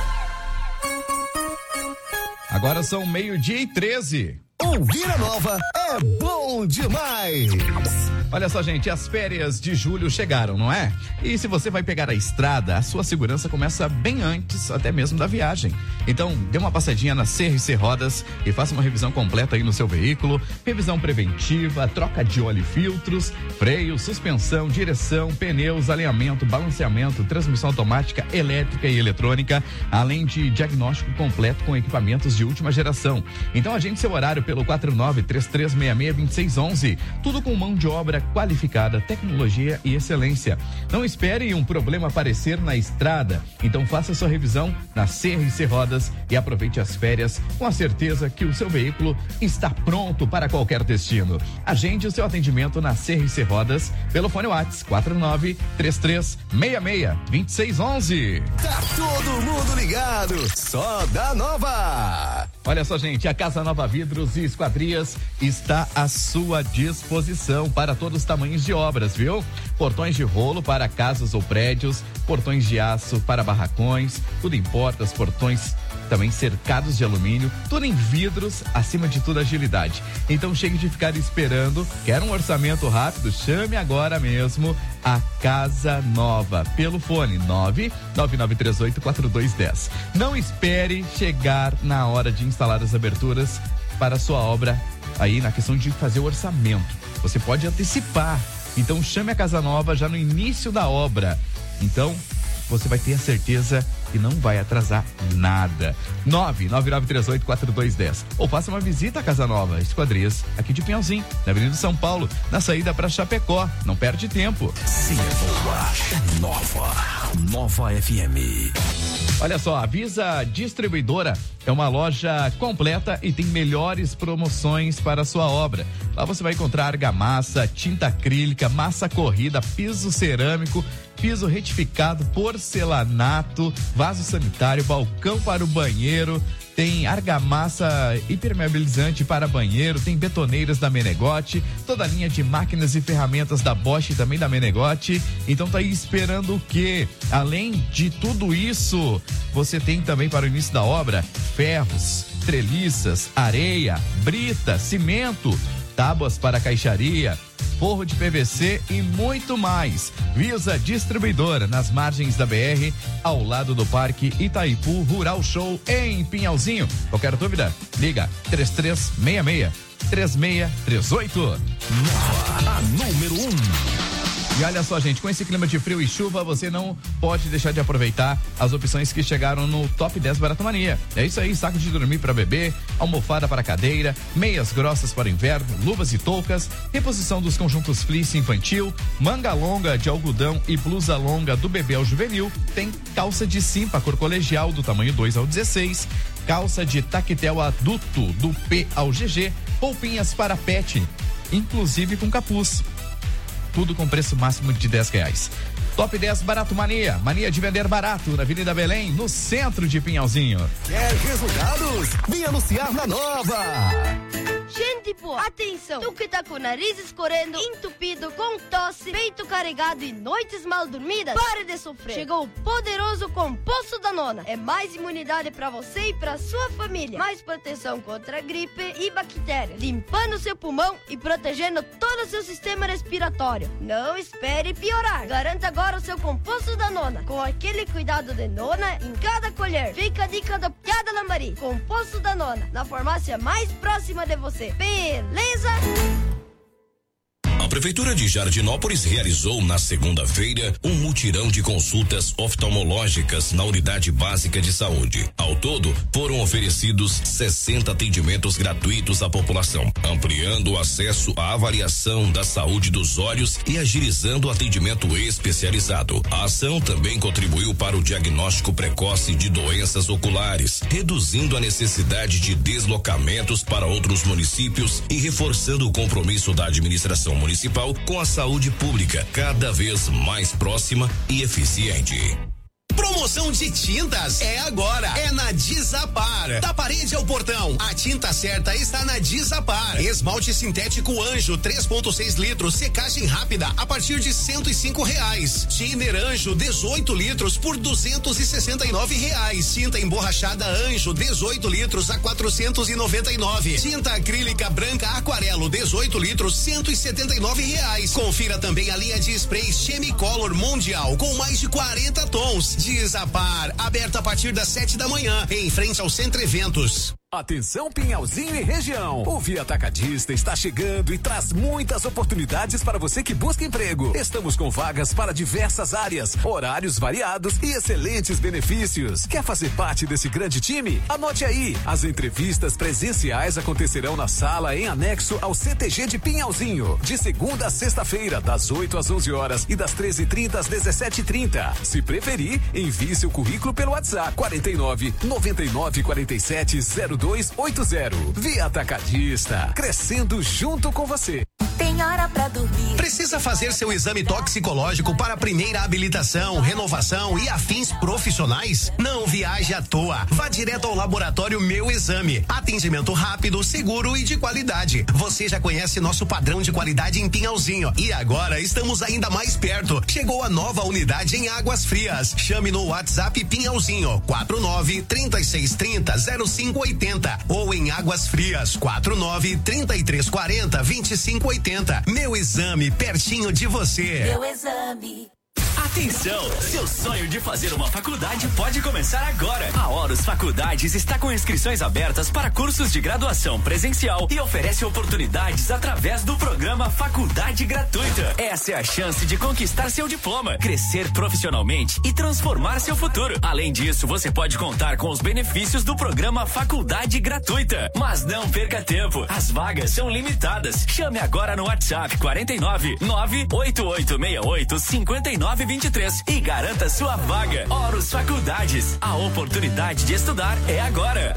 [SPEAKER 24] Agora são meio-dia e treze.
[SPEAKER 19] Ouvir a nova é bom demais.
[SPEAKER 24] Olha só, gente, as férias de julho chegaram, não é? E se você vai pegar a estrada, a sua segurança começa bem antes, até mesmo da viagem. Então, dê uma passadinha na C R C Rodas e faça uma revisão completa aí no seu veículo. Revisão preventiva, troca de óleo e filtros, freio, suspensão, direção, pneus, alinhamento, balanceamento, transmissão automática, elétrica e eletrônica, além de diagnóstico completo com equipamentos de última geração. Então, agende seu horário pelo quatro nove três três seis seis dois seis um um, tudo com mão de obra qualificada, tecnologia e excelência. Não espere um problema aparecer na estrada. Então faça sua revisão na C R C Rodas e aproveite as férias com a certeza que o seu veículo está pronto para qualquer destino. Agende o seu atendimento na C R C Rodas pelo fone WhatsApp quatro nove três três seis seis dois seis um um.
[SPEAKER 19] Tá todo mundo ligado, só da Nova.
[SPEAKER 24] Olha só, gente, a Casa Nova Vidros e Esquadrias está à sua disposição para todos os tamanhos de obras, viu? Portões de rolo para casas ou prédios, portões de aço para barracões, tudo em portas, portões também cercados de alumínio, tudo em vidros, acima de tudo agilidade. Então chegue de ficar esperando, quer um orçamento rápido? Chame agora mesmo a Casa Nova pelo fone nove nove nove três oito quatro dois um zero. Não espere chegar na hora de instalar as aberturas para a sua obra aí na questão de fazer o orçamento. Você pode antecipar. Então chame a Casa Nova já no início da obra. Então você vai ter a certeza que não vai atrasar nada. nove nove nove três oito quatro dois um zero. Ou faça uma visita à Casa Nova Esquadrias, aqui de Pinhalzinho, na Avenida São Paulo, na saída para Chapecó. Não perde tempo.
[SPEAKER 21] Se é boa, é nova. Nova F M.
[SPEAKER 24] Olha só, a Visa Distribuidora é uma loja completa e tem melhores promoções para a sua obra. Lá você vai encontrar argamassa, tinta acrílica, massa corrida, piso cerâmico, piso retificado, porcelanato, vaso sanitário, balcão para o banheiro, tem argamassa impermeabilizante para banheiro, tem betoneiras da Menegote, toda a linha de máquinas e ferramentas da Bosch e também da Menegote. Então tá aí esperando o quê? Além de tudo isso, você tem também para o início da obra ferros, treliças, areia, brita, cimento, tábuas para caixaria, forro de P V C e muito mais. Visa Distribuidora, nas margens da B R, ao lado do Parque Itaipu Rural Show, em Pinhalzinho. Qualquer dúvida, liga três três seis seis, três seis três oito.
[SPEAKER 21] Nova, a número um.
[SPEAKER 24] E olha só, gente, com esse clima de frio e chuva, você não pode deixar de aproveitar as opções que chegaram no Top dez Baratomania. É isso aí, saco de dormir para bebê, almofada para cadeira, meias grossas para inverno, luvas e toucas, reposição dos conjuntos fleece infantil, manga longa de algodão e blusa longa do bebê ao juvenil, tem calça de simpa cor colegial do tamanho dois ao dezesseis, calça de taquetel adulto do P ao G G, roupinhas para pet, inclusive com capuz. Tudo com preço máximo de dez reais. Top dez Barato Mania. Mania de vender barato na Avenida Belém, no centro de Pinhalzinho.
[SPEAKER 19] Quer resultados? Vem anunciar na Nova.
[SPEAKER 5] Gente boa, atenção! Tu que tá com o nariz escorrendo, entupido, com tosse, peito carregado e noites mal dormidas, pare de sofrer! Chegou o poderoso Composto da Nona. É mais imunidade pra você e pra sua família. Mais proteção contra gripe e bactérias, limpando seu pulmão e protegendo todo o seu sistema respiratório. Não espere piorar. Garanta agora o seu Composto da Nona, com aquele cuidado de nona em cada colher. Fica a dica do Piada Lambari. Composto da Nona, na farmácia mais próxima de você. Beleza?
[SPEAKER 21] A Prefeitura de Jardinópolis realizou na segunda-feira um mutirão de consultas oftalmológicas na Unidade Básica de Saúde. Ao todo, foram oferecidos sessenta atendimentos gratuitos à população, ampliando o acesso à avaliação da saúde dos olhos e agilizando o atendimento especializado. A ação também contribuiu para o diagnóstico precoce de doenças oculares, reduzindo a necessidade de deslocamentos para outros municípios e reforçando o compromisso da administração municipal municipal com a saúde pública cada vez mais próxima e eficiente.
[SPEAKER 19] Promoção
[SPEAKER 7] Promoção de tintas é agora, é na Desapar. Da parede ao portão, a tinta certa está na Desapar. Esmalte sintético Anjo três ponto seis litros, secagem rápida a partir de cento e cinco reais. Thinner Anjo dezoito litros por duzentos e sessenta e nove reais. Tinta emborrachada Anjo dezoito litros a quatrocentos e noventa e nove. Tinta acrílica branca Aquarelo dezoito litros cento e setenta e nove reais. Confira também a linha de sprays Chemicolor Mundial com mais de quarenta tons. Desapar, aberta a partir das sete da manhã, em frente ao Centro Eventos.
[SPEAKER 18] Atenção Pinhalzinho e região. O Via Atacadista está chegando e traz muitas oportunidades para você que busca emprego. Estamos com vagas para diversas áreas, horários variados e excelentes benefícios. Quer fazer parte desse grande time? Anote aí. As entrevistas presenciais acontecerão na sala em anexo ao C T G de Pinhalzinho, de segunda a sexta-feira, das oito às onze horas e das treze e trinta às dezessete e trinta. Se preferir, envie seu currículo pelo WhatsApp quarenta e nove, noventa e nove, quarenta e sete, zero dois oito zero. Via Atacadista, crescendo junto com você.
[SPEAKER 8] Tem hora pra dormir.
[SPEAKER 7] Precisa fazer seu exame toxicológico para a primeira habilitação, renovação e afins profissionais? Não viaje à toa. Vá direto ao laboratório Meu Exame. Atendimento rápido, seguro e de qualidade. Você já conhece nosso padrão de qualidade em Pinhalzinho e agora estamos ainda mais perto. Chegou a nova unidade em Águas Frias. Chame no WhatsApp Pinhalzinho quatro nove, trinta e seis, trinta, zero cinco oitenta ou em Águas Frias quatro nove, trinta e três, quarenta, vinte e cinco oitenta. Meu Exame, pertinho de você.
[SPEAKER 8] Meu Exame.
[SPEAKER 9] Atenção! Seu sonho de fazer uma faculdade pode começar agora. A Horus Faculdades está com inscrições abertas para cursos de graduação presencial e oferece oportunidades através do programa Faculdade Gratuita. Essa é a chance de conquistar seu diploma, crescer profissionalmente e transformar seu futuro. Além disso, você pode contar com os benefícios do programa Faculdade Gratuita. Mas não perca tempo, as vagas são limitadas. Chame agora no WhatsApp quarenta e nove, nove oito oito seis oito, cinco nove vinte e três e garanta sua vaga. Horus Faculdades, a oportunidade de estudar é agora.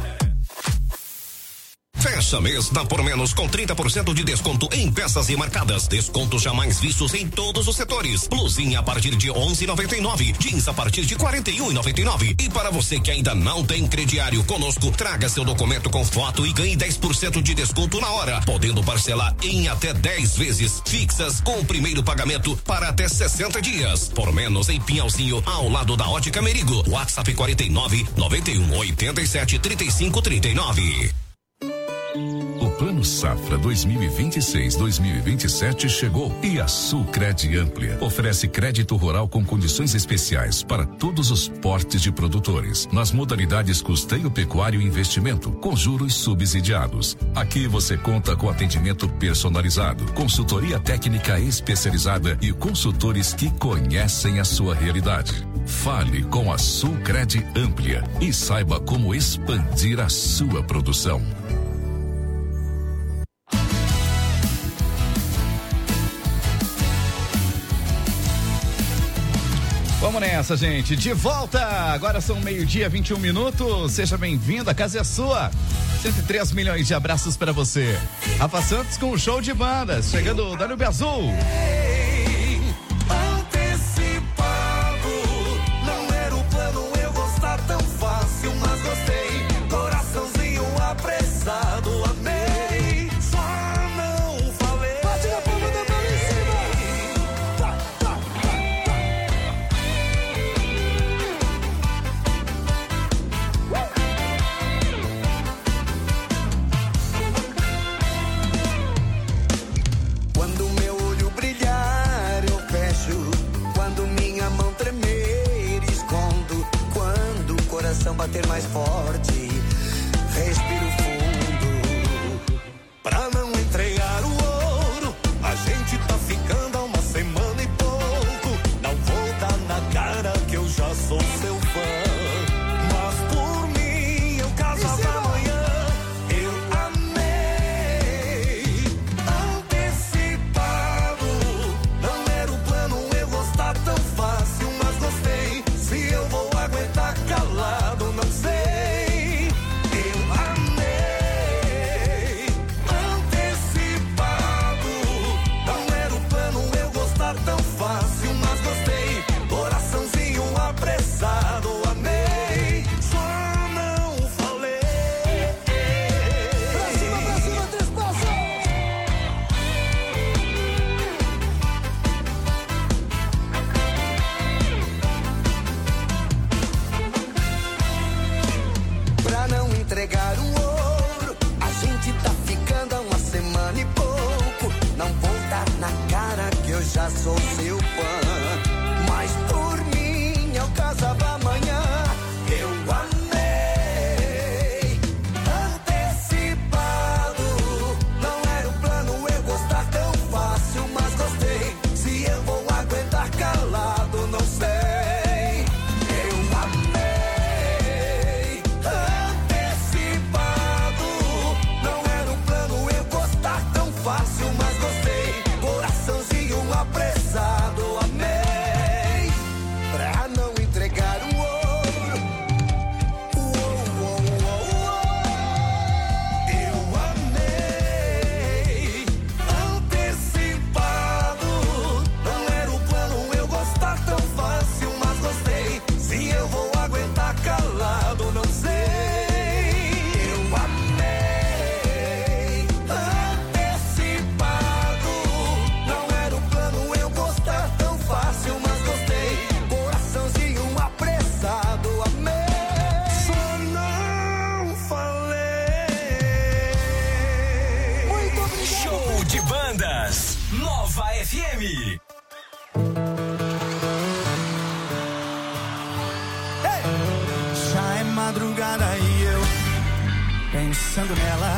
[SPEAKER 6] Fecha mês dá por menos com trinta por cento de desconto em peças e marcadas. Descontos jamais vistos em todos os setores. Blusinha a partir de onze e noventa e nove, jeans a partir de quarenta e um e noventa e nove. E para você que ainda não tem crediário conosco, traga seu documento com foto e ganhe dez por cento de desconto na hora, podendo parcelar em até dez vezes fixas com o primeiro pagamento para até sessenta dias. Por menos em Pinhalzinho, ao lado da Ótica Merigo. WhatsApp quarenta e nove, noventa e um, oitenta e sete, trinta e cinco, trinta e nove.
[SPEAKER 14] O Plano Safra dois mil e vinte e seis, dois mil e vinte e sete chegou e a Sulcred Amplia oferece crédito rural com condições especiais para todos os portes de produtores, nas modalidades custeio pecuário e investimento, com juros subsidiados. Aqui você conta com atendimento personalizado, consultoria técnica especializada e consultores que conhecem a sua realidade. Fale com a Sulcred Amplia e saiba como expandir a sua produção.
[SPEAKER 24] Vamos nessa, gente. De volta. Agora são meio-dia, vinte e um minutos. Seja bem-vindo. A casa é sua. cento e três milhões de abraços para você. Rafa Santos com o show de bandas. Chegando o Danube Azul.
[SPEAKER 1] Antecipado. Não era o plano eu gostar tão fácil, mas gostei. Coraçãozinho apressado, amei. Só não falei. Bate na palma da mão em cima. Tá, tá, tá, tá. Quando meu olho brilhar, eu fecho. Quando minha mão tremer, escondo. Quando o coração bater mais forte, respiro fundo. Pra não entregar o ouro, a gente tá ficando há uma semana e pouco. Não vou dar na cara que eu já sou seu fã. Mas por mim, eu casava amanhã. Eu amei. Antecipado. Não era o plano eu gostar tão fácil, mas gostei. Se eu vou aguentar calado, não sei.
[SPEAKER 9] F M.
[SPEAKER 1] Já é madrugada e eu pensando nela.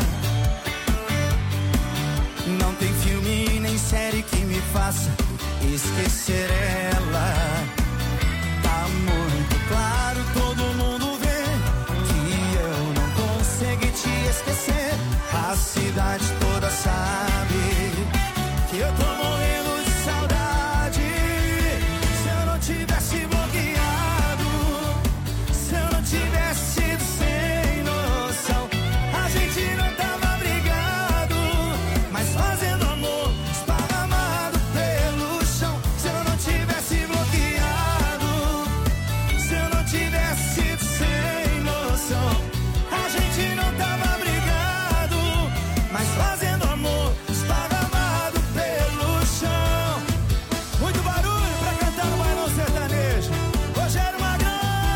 [SPEAKER 1] Não tem filme nem série que me faça esquecer ela. Tá muito claro, todo mundo vê que eu não consegui te esquecer. A cidade toda sabe que eu tô morrendo de saudade. Se eu não tivesse bloqueado, se eu não tivesse sido sem noção, a gente não tava brigado, mas fazendo amor esparramado pelo chão. Se eu não tivesse bloqueado, se eu não tivesse sido sem noção, a gente não tava brigado, mas fazendo amor esparramado pelo chão. Muito barulho pra cantar no bailão sertanejo. Rogério Magrão.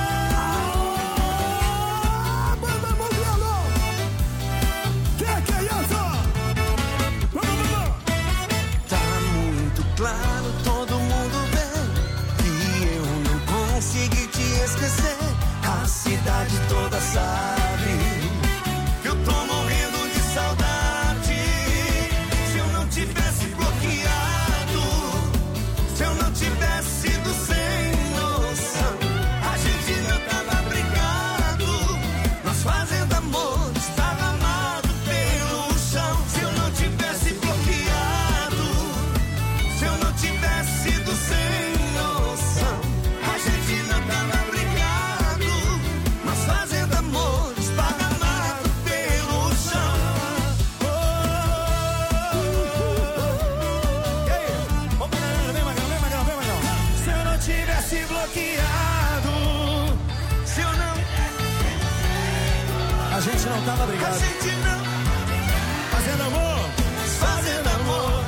[SPEAKER 1] Banda Modelo. Que que é isso? Vamos, vamos. Tá muito claro, todo mundo vê que eu não consegui te esquecer. A cidade toda sabe que eu tô morrendo de saudade. Se eu não tivesse bloqueado, se eu não tivesse sido sem noção, a gente não tava brigado, nós fazendo amor esparramado pelo chão. Se eu não tivesse bloqueado, se eu não tivesse sido sem noção, a gente não tava brigado, nós fazendo amor esparramado pelo chão. E aí? Vamos, vem, Magrão, vem, Magrão, vem, Magrão. Se eu não tivesse bloqueado, se eu não... A gente não tava brigado. A gente não... Fazendo amor, fazendo amor.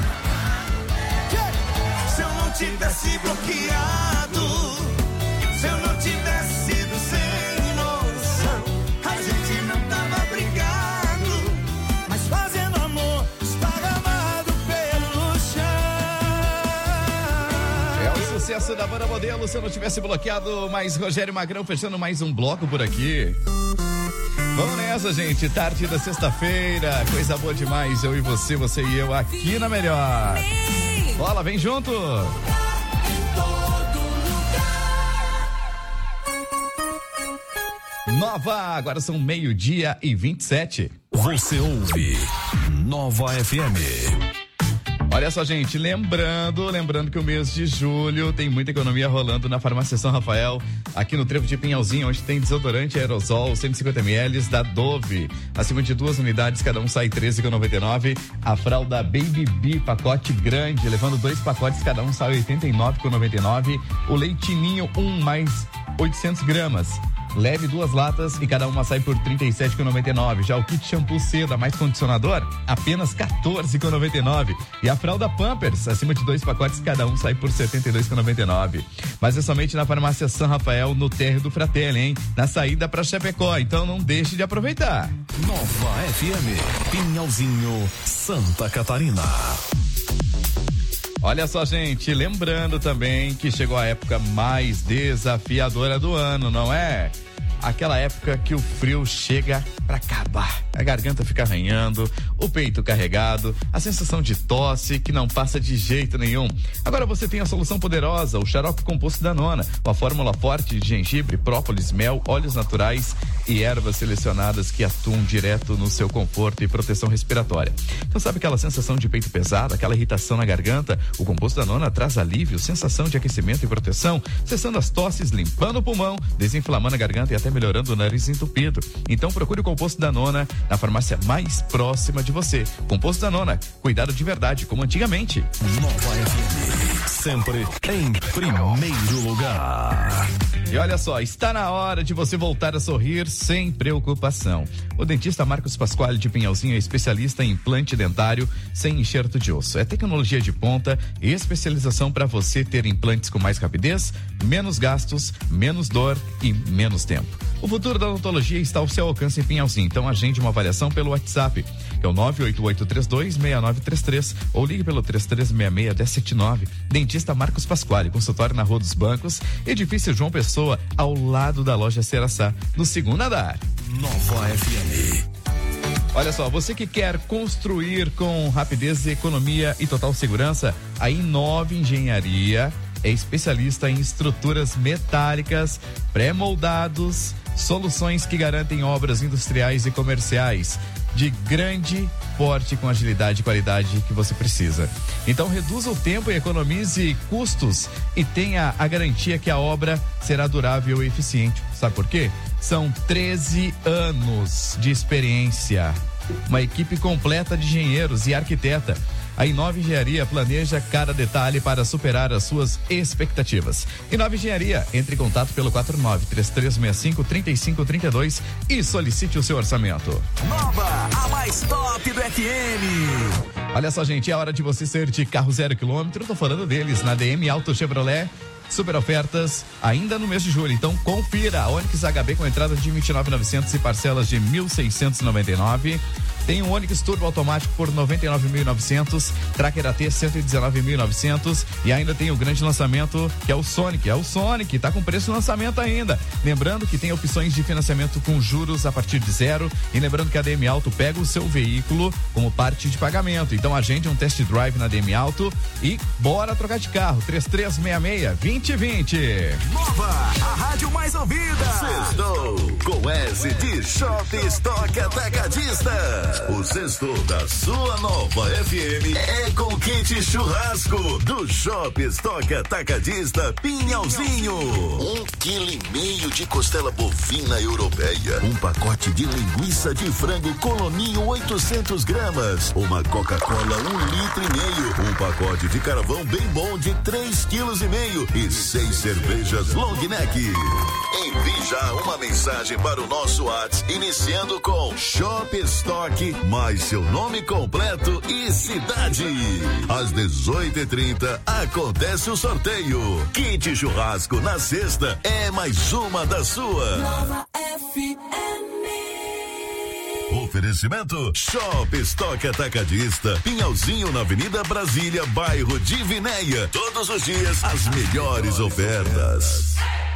[SPEAKER 1] Que? Se eu não tivesse bloqueado, se eu não tivesse sido sem noção, a gente não tava brigado, mas fazendo amor esparramado pelo chão.
[SPEAKER 24] É o sucesso da Banda Modelo, se eu não tivesse bloqueado. Mais Rogério Magrão fechando mais um bloco por aqui. Vamos nessa, gente. Tarde da sexta-feira, coisa boa demais. Eu e você, você e eu aqui na Melhor. Bola, vem junto. Nova, agora são meio-dia e vinte e sete.
[SPEAKER 21] Você ouve Nova F M.
[SPEAKER 24] Olha só, gente, lembrando, lembrando que o mês de julho tem muita economia rolando na Farmácia São Rafael, aqui no Trevo de Pinhalzinho, onde tem desodorante aerosol cento e cinquenta mililitros da Dove. Acima de duas unidades, cada um sai treze reais e noventa e nove centavos. A fralda Baby Bee, pacote grande, levando dois pacotes, cada um sai oitenta e nove reais e noventa e nove centavos. O leitinho um mais oitocentos gramas. Leve duas latas e cada uma sai por trinta e sete reais e noventa e nove centavos. Já o kit shampoo Seda mais condicionador, apenas quatorze reais e noventa e nove centavos. E a fralda Pampers, acima de dois pacotes, cada um sai por setenta e dois reais e noventa e nove centavos. Mas é somente na Farmácia São Rafael, no térreo do Fratelli, hein? Na saída para Chapecó, então não deixe de aproveitar.
[SPEAKER 21] Nova F M, Pinhalzinho, Santa Catarina.
[SPEAKER 24] Olha só, gente, lembrando também que chegou a época mais desafiadora do ano, não é? Aquela época que o frio chega pra acabar. A garganta fica arranhando, o peito carregado, a sensação de tosse que não passa de jeito nenhum. Agora você tem a solução poderosa, o xarope composto Danona, com a fórmula forte de gengibre, própolis, mel, óleos naturais e ervas selecionadas que atuam direto no seu conforto e proteção respiratória. Então sabe aquela sensação de peito pesado, aquela irritação na garganta? O composto Danona traz alívio, sensação de aquecimento e proteção, cessando as tosses, limpando o pulmão, desinflamando a garganta e até melhorando o nariz entupido. Então procure o composto Danona na farmácia mais próxima de você. Composto Danona, cuidado de verdade, como antigamente.
[SPEAKER 21] Nova F M, sempre em primeiro lugar.
[SPEAKER 24] E olha só, está na hora de você voltar a sorrir sem preocupação. O dentista Marcos Pasquale de Pinhalzinho é especialista em implante dentário sem enxerto de osso. É tecnologia de ponta e especialização para você ter implantes com mais rapidez, menos gastos, menos dor e menos tempo. O futuro da odontologia está ao seu alcance em Pinhalzinho, então agende uma avaliação pelo WhatsApp, que é o nove oito oito três dois seis nove três três ou ligue pelo três três seis seis, um zero sete nove. Dentista Marcos Pasquale, consultório na Rua dos Bancos, edifício João Pessoa, ao lado da loja Ceraçá, no segundo andar.
[SPEAKER 21] Nova F M.
[SPEAKER 24] Olha só, você que quer construir com rapidez, economia e total segurança, a Inove Engenharia é especialista em estruturas metálicas, pré-moldados, soluções que garantem obras industriais e comerciais de grande porte com agilidade e qualidade que você precisa. Então reduza o tempo e economize custos e tenha a garantia que a obra será durável e eficiente. Sabe por quê? São treze anos de experiência. Uma equipe completa de engenheiros e arquiteta. A Inove Engenharia planeja cada detalhe para superar as suas expectativas. Inove Engenharia, entre em contato pelo quatro nove três três seis cinco três cinco três dois e solicite o seu orçamento.
[SPEAKER 18] Nova, a mais top do F M.
[SPEAKER 24] Olha só, gente, é hora de você ser de carro zero quilômetro. Eu tô falando deles na D M Auto Chevrolet. Super ofertas ainda no mês de julho, então confira. Onix H B com entrada de vinte e nove mil e novecentos e parcelas de mil seiscentos e noventa e nove. Tem um Onix Turbo automático por noventa e nove mil e novecentos, Tracker A T cento e dezenove mil e novecentos e ainda tem o grande lançamento que é o Sonic. É o Sonic, tá com preço de lançamento ainda. Lembrando que tem opções de financiamento com juros a partir de zero e lembrando que a D M Auto pega o seu veículo como parte de pagamento. Então agende um test drive na D M Auto e bora trocar de carro. três três seis seis, dois zero dois zero.
[SPEAKER 18] Nova, a rádio mais ouvida.
[SPEAKER 16] Sextou com S de Shop Stock Atacadista. O sexto da sua Nova F M é com kit churrasco do Shop Stock Atacadista Pinhalzinho. Um quilo e meio de costela bovina europeia, um pacote de linguiça de frango Coloninho oitocentos gramas, uma Coca-Cola um litro e meio, um pacote de carvão bem bom de três quilos e meio e seis cervejas Long Neck. Envie já uma mensagem para o nosso WhatsApp iniciando com Shop Stock mais seu nome completo e cidade. Às dezoito e trinta acontece o sorteio. Kit churrasco na sexta é mais uma da sua.
[SPEAKER 8] Nova F M.
[SPEAKER 16] Oferecimento Shop Stock Atacadista Pinhalzinho na Avenida Brasília, bairro de Vinéia. Todos os dias as melhores ofertas.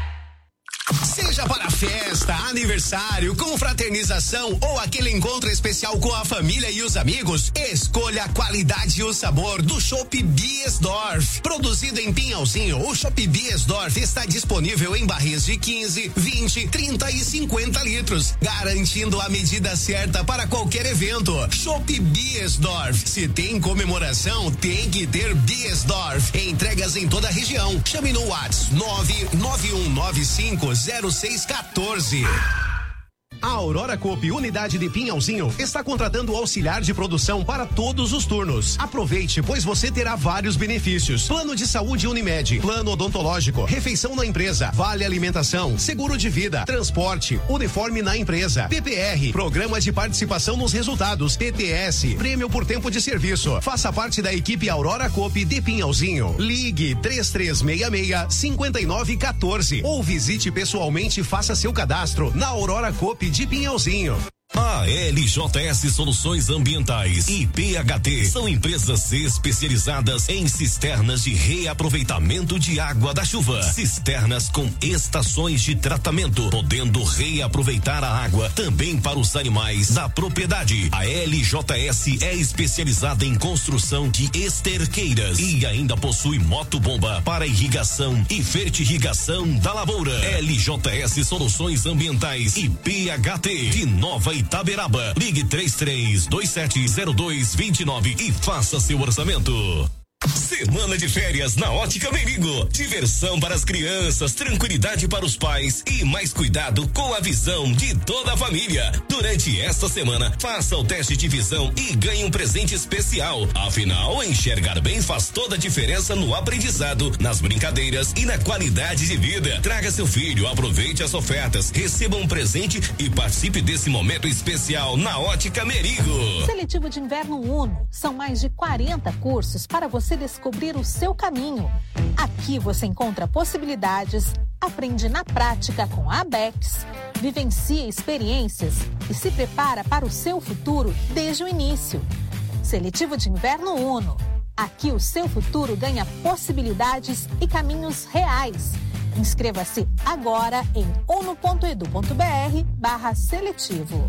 [SPEAKER 7] Seja para festa, aniversário, confraternização ou aquele encontro especial com a família e os amigos, escolha a qualidade e o sabor do Chopp Biesdorf. Produzido em Pinhalzinho, o Chopp Biesdorf está disponível em barris de quinze, vinte, trinta e cinquenta litros, garantindo a medida certa para qualquer evento. Chopp Biesdorf. Se tem comemoração, tem que ter Biesdorf. Entregas em toda a região. Chame no WhatsApp nove nove um nove cinco zero seis um quatro. A Aurora Coop Unidade de Pinhalzinho está contratando auxiliar de produção para todos os turnos. Aproveite, pois você terá vários benefícios. Plano de saúde Unimed, plano odontológico, refeição na empresa, vale alimentação, seguro de vida, transporte, uniforme na empresa, P P R, programa de participação nos resultados, P T S, prêmio por tempo de serviço. Faça parte da equipe Aurora Coop de Pinhalzinho. Ligue três três seis seis, cinco nove um quatro ou visite pessoalmente e faça seu cadastro na Aurora Coop de Pinhalzinho.
[SPEAKER 21] A L J S Soluções Ambientais e P H T são empresas especializadas em cisternas de reaproveitamento de água da chuva. Cisternas com estações de tratamento, podendo reaproveitar a água também para os animais da propriedade. A L J S é especializada em construção de esterqueiras e ainda possui motobomba para irrigação e fertirrigação da lavoura. L J S Soluções Ambientais e P H T de Nova Itaberaba. Ligue três três dois sete zero dois dois nove e faça seu orçamento.
[SPEAKER 6] Semana de férias na Ótica Merigo. Diversão para as crianças, tranquilidade para os pais e mais cuidado com a visão de toda a família. Durante esta semana, faça o teste de visão e ganhe um presente especial. Afinal, enxergar bem faz toda a diferença no aprendizado, nas brincadeiras e na qualidade de vida. Traga seu filho, aproveite as ofertas, receba um presente e participe desse momento especial na Ótica Merigo.
[SPEAKER 10] Seletivo de Inverno Uno. São mais de quarenta cursos para você descobrir o seu caminho. Aqui você encontra possibilidades, aprende na prática com a Abex, vivencia experiências e se prepara para o seu futuro desde o início. Seletivo de Inverno Uno. Aqui o seu futuro ganha possibilidades e caminhos reais. Inscreva-se agora em uno.edu.br barra seletivo.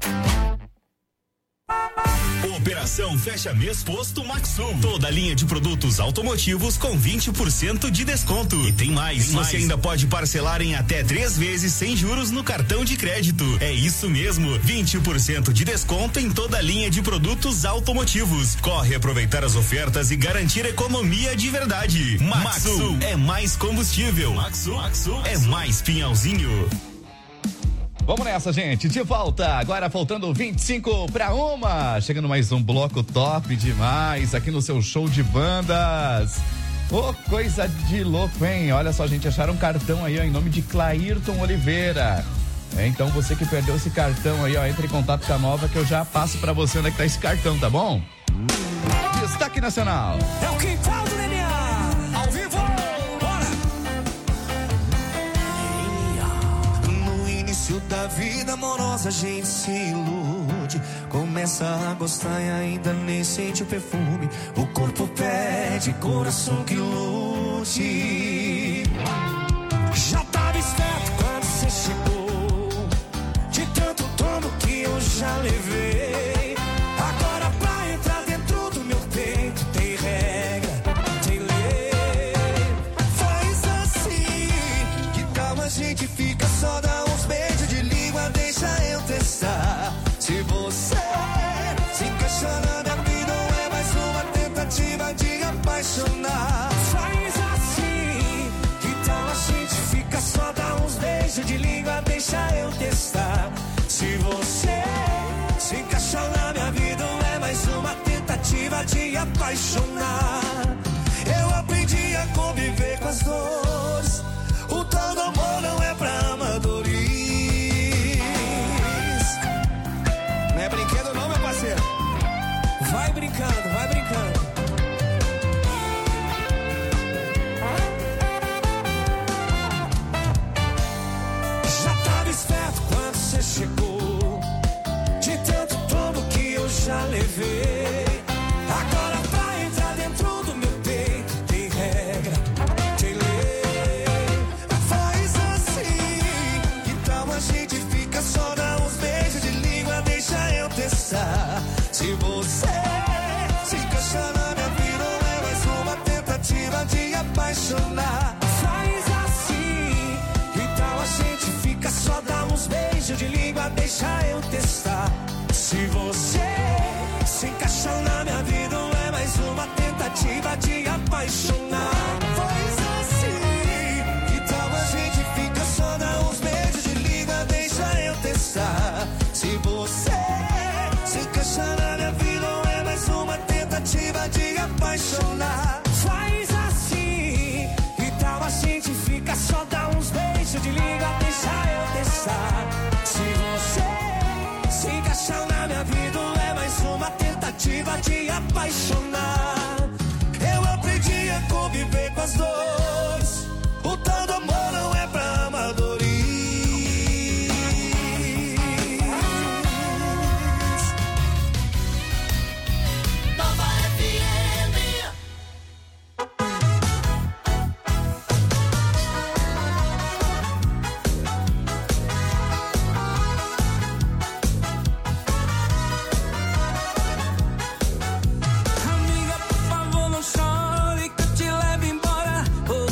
[SPEAKER 11] Operação Fecha Mês Posto Maxum. Toda a linha de produtos automotivos com vinte por cento de desconto. E tem mais, tem mais. Você ainda pode parcelar em até três vezes sem juros no cartão de crédito. É isso mesmo, vinte por cento de desconto em toda a linha de produtos automotivos. Corre aproveitar as ofertas e garantir economia de verdade. Maxum, Maxum é mais combustível. Maxum, Maxum é mais Pinhalzinho.
[SPEAKER 24] Vamos nessa, gente, de volta, agora faltando vinte e cinco para uma, chegando mais um bloco top demais aqui no seu show de bandas. Ô, oh, coisa de louco, hein? Olha só, gente, acharam um cartão aí, ó, em nome de Clairton Oliveira. É, então você que perdeu esse cartão aí, ó, entre em contato com a Nova que eu já passo pra você onde é que tá esse cartão, tá bom? Destaque Nacional.
[SPEAKER 1] É o quintal do N A, ao vivo, bora! No início da vida amorosa a gente se ilude, começa a gostar e ainda nem sente o perfume. O corpo pede, coração que lute. Já tava esperto quando você chegou, de tanto tombo que eu já levei. Agora pra entrar dentro do meu peito tem regra, tem lei. Faz assim, que tal a gente fica só, dá uns beijos de língua, deixa eu testar. Se você se encaixa na minha vida, não é mais uma tentativa de apaixonar. Faz assim, que tal a gente fica só, dá uns beijos de língua, deixa eu testar. Se você se encaixa na minha vida, não é mais uma tentativa de apaixonar. Eu aprendi a conviver com as dores, o tal do amor não é pra amadores. Não é brinquedo não, meu parceiro. Vai brincando, vai brincando. Já tava esperto quando você chegou, de tanto tombo que eu já levei. Agora pra entrar dentro do meu peito tem regra, tem lei. Faz assim, que tal a gente fica só, dá uns beijos de língua, deixa eu testar. Se você se encaixa na minha vida, não é mais uma tentativa de apaixonar. Faz assim, que tal a gente fica só, dá uns beijos de língua, deixa eu testar. Se você se encaixa na minha vida, não é mais uma tentativa de apaixonar. Faz assim, que tal a gente fica só, dá uns beijos de língua, deixa eu testar. Se você se encaixa na minha vida, não é mais uma tentativa de apaixonar. Faz assim, que tal a gente fica só, dá uns beijos de língua, deixa eu testar. Se você se encaixa na minha vida, não é mais uma tentativa de apaixonar. Eu aprendi a conviver com as dores, o tal do amor não é pra amadores. Nova F M. Amiga, por favor, não chore que eu te levo embora.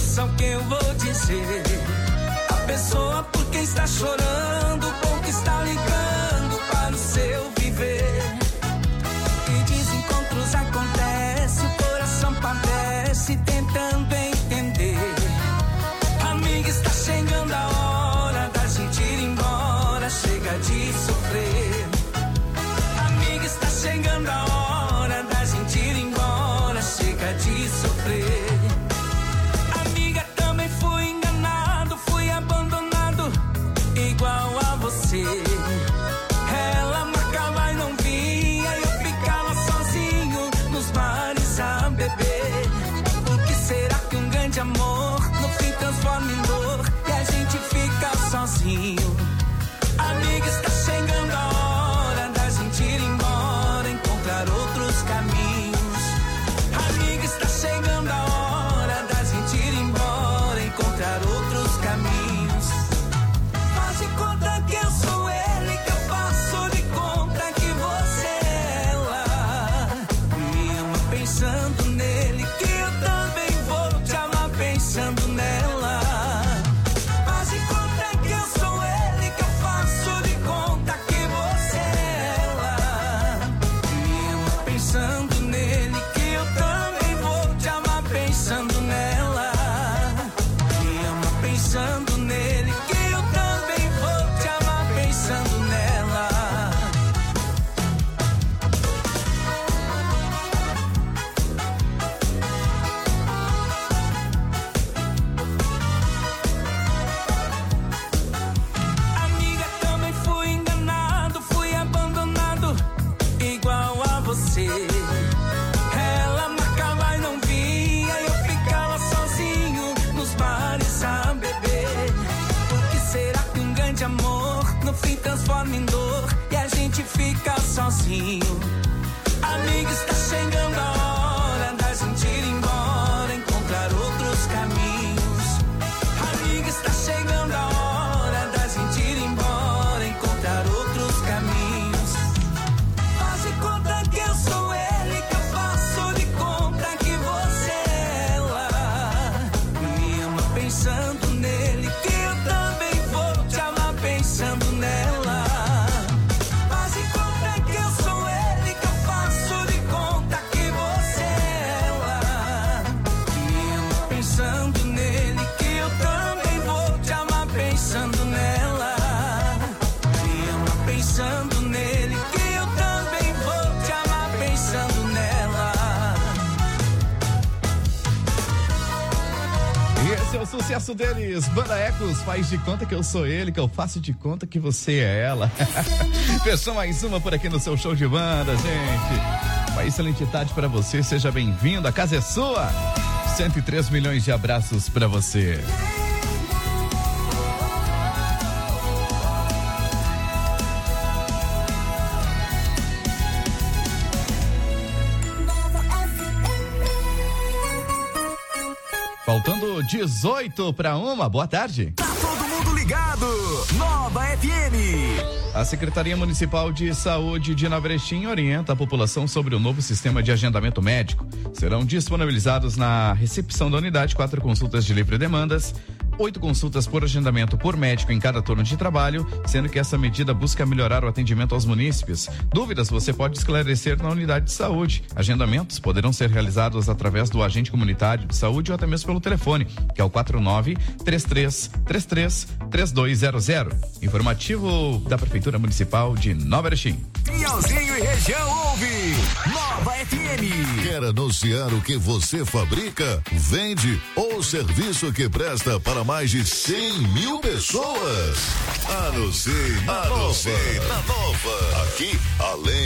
[SPEAKER 1] transforma em dor e a gente fica sozinho. Amiga, está chegando a hora da gente ir embora, encontrar outros caminhos. Amiga, está chegando a hora da gente ir embora, encontrar outros caminhos. Faz de conta que eu sou ele, que eu faço de conta que você é ela. Me ama pensando nele, que eu também vou te amar pensando nela. Faz de conta que eu sou ele, que eu faço de conta que você é ela. Me ama pensando nele, que eu também vou te amar pensando nela. Me ama pensando nele, que eu também vou te amar pensando nela.
[SPEAKER 24] Esse é o sucesso deles, Banda Ecos, faz de conta que eu sou ele, que eu faço de conta que você é ela. Fechou mais uma por aqui no seu show de banda, gente. Uma excelente tarde pra você, seja bem-vindo, a casa é sua. cento e três milhões de abraços pra você. Faltando dezoito para uma, boa tarde.
[SPEAKER 18] Tá todo mundo ligado, Nova F M.
[SPEAKER 24] A Secretaria Municipal de Saúde de Nova Erechim orienta a população sobre o novo sistema de agendamento médico. Serão disponibilizados na recepção da unidade quatro consultas de livre demandas, oito consultas por agendamento por médico em cada turno de trabalho, sendo que essa medida busca melhorar o atendimento aos munícipes. Dúvidas você pode esclarecer na unidade de saúde. Agendamentos poderão ser realizados através do agente comunitário de saúde ou até mesmo pelo telefone, que é o quatro nove, três três três três, três dois zero zero. Informativo da Prefeitura Municipal de Nova Erechim.
[SPEAKER 18] Pinhalzinho e região ouve Nova F M.
[SPEAKER 16] Quer anunciar o que você fabrica, vende ou serviço que presta para mais de cem mil pessoas? Anuncie na Nova. Na Nova. Aqui, além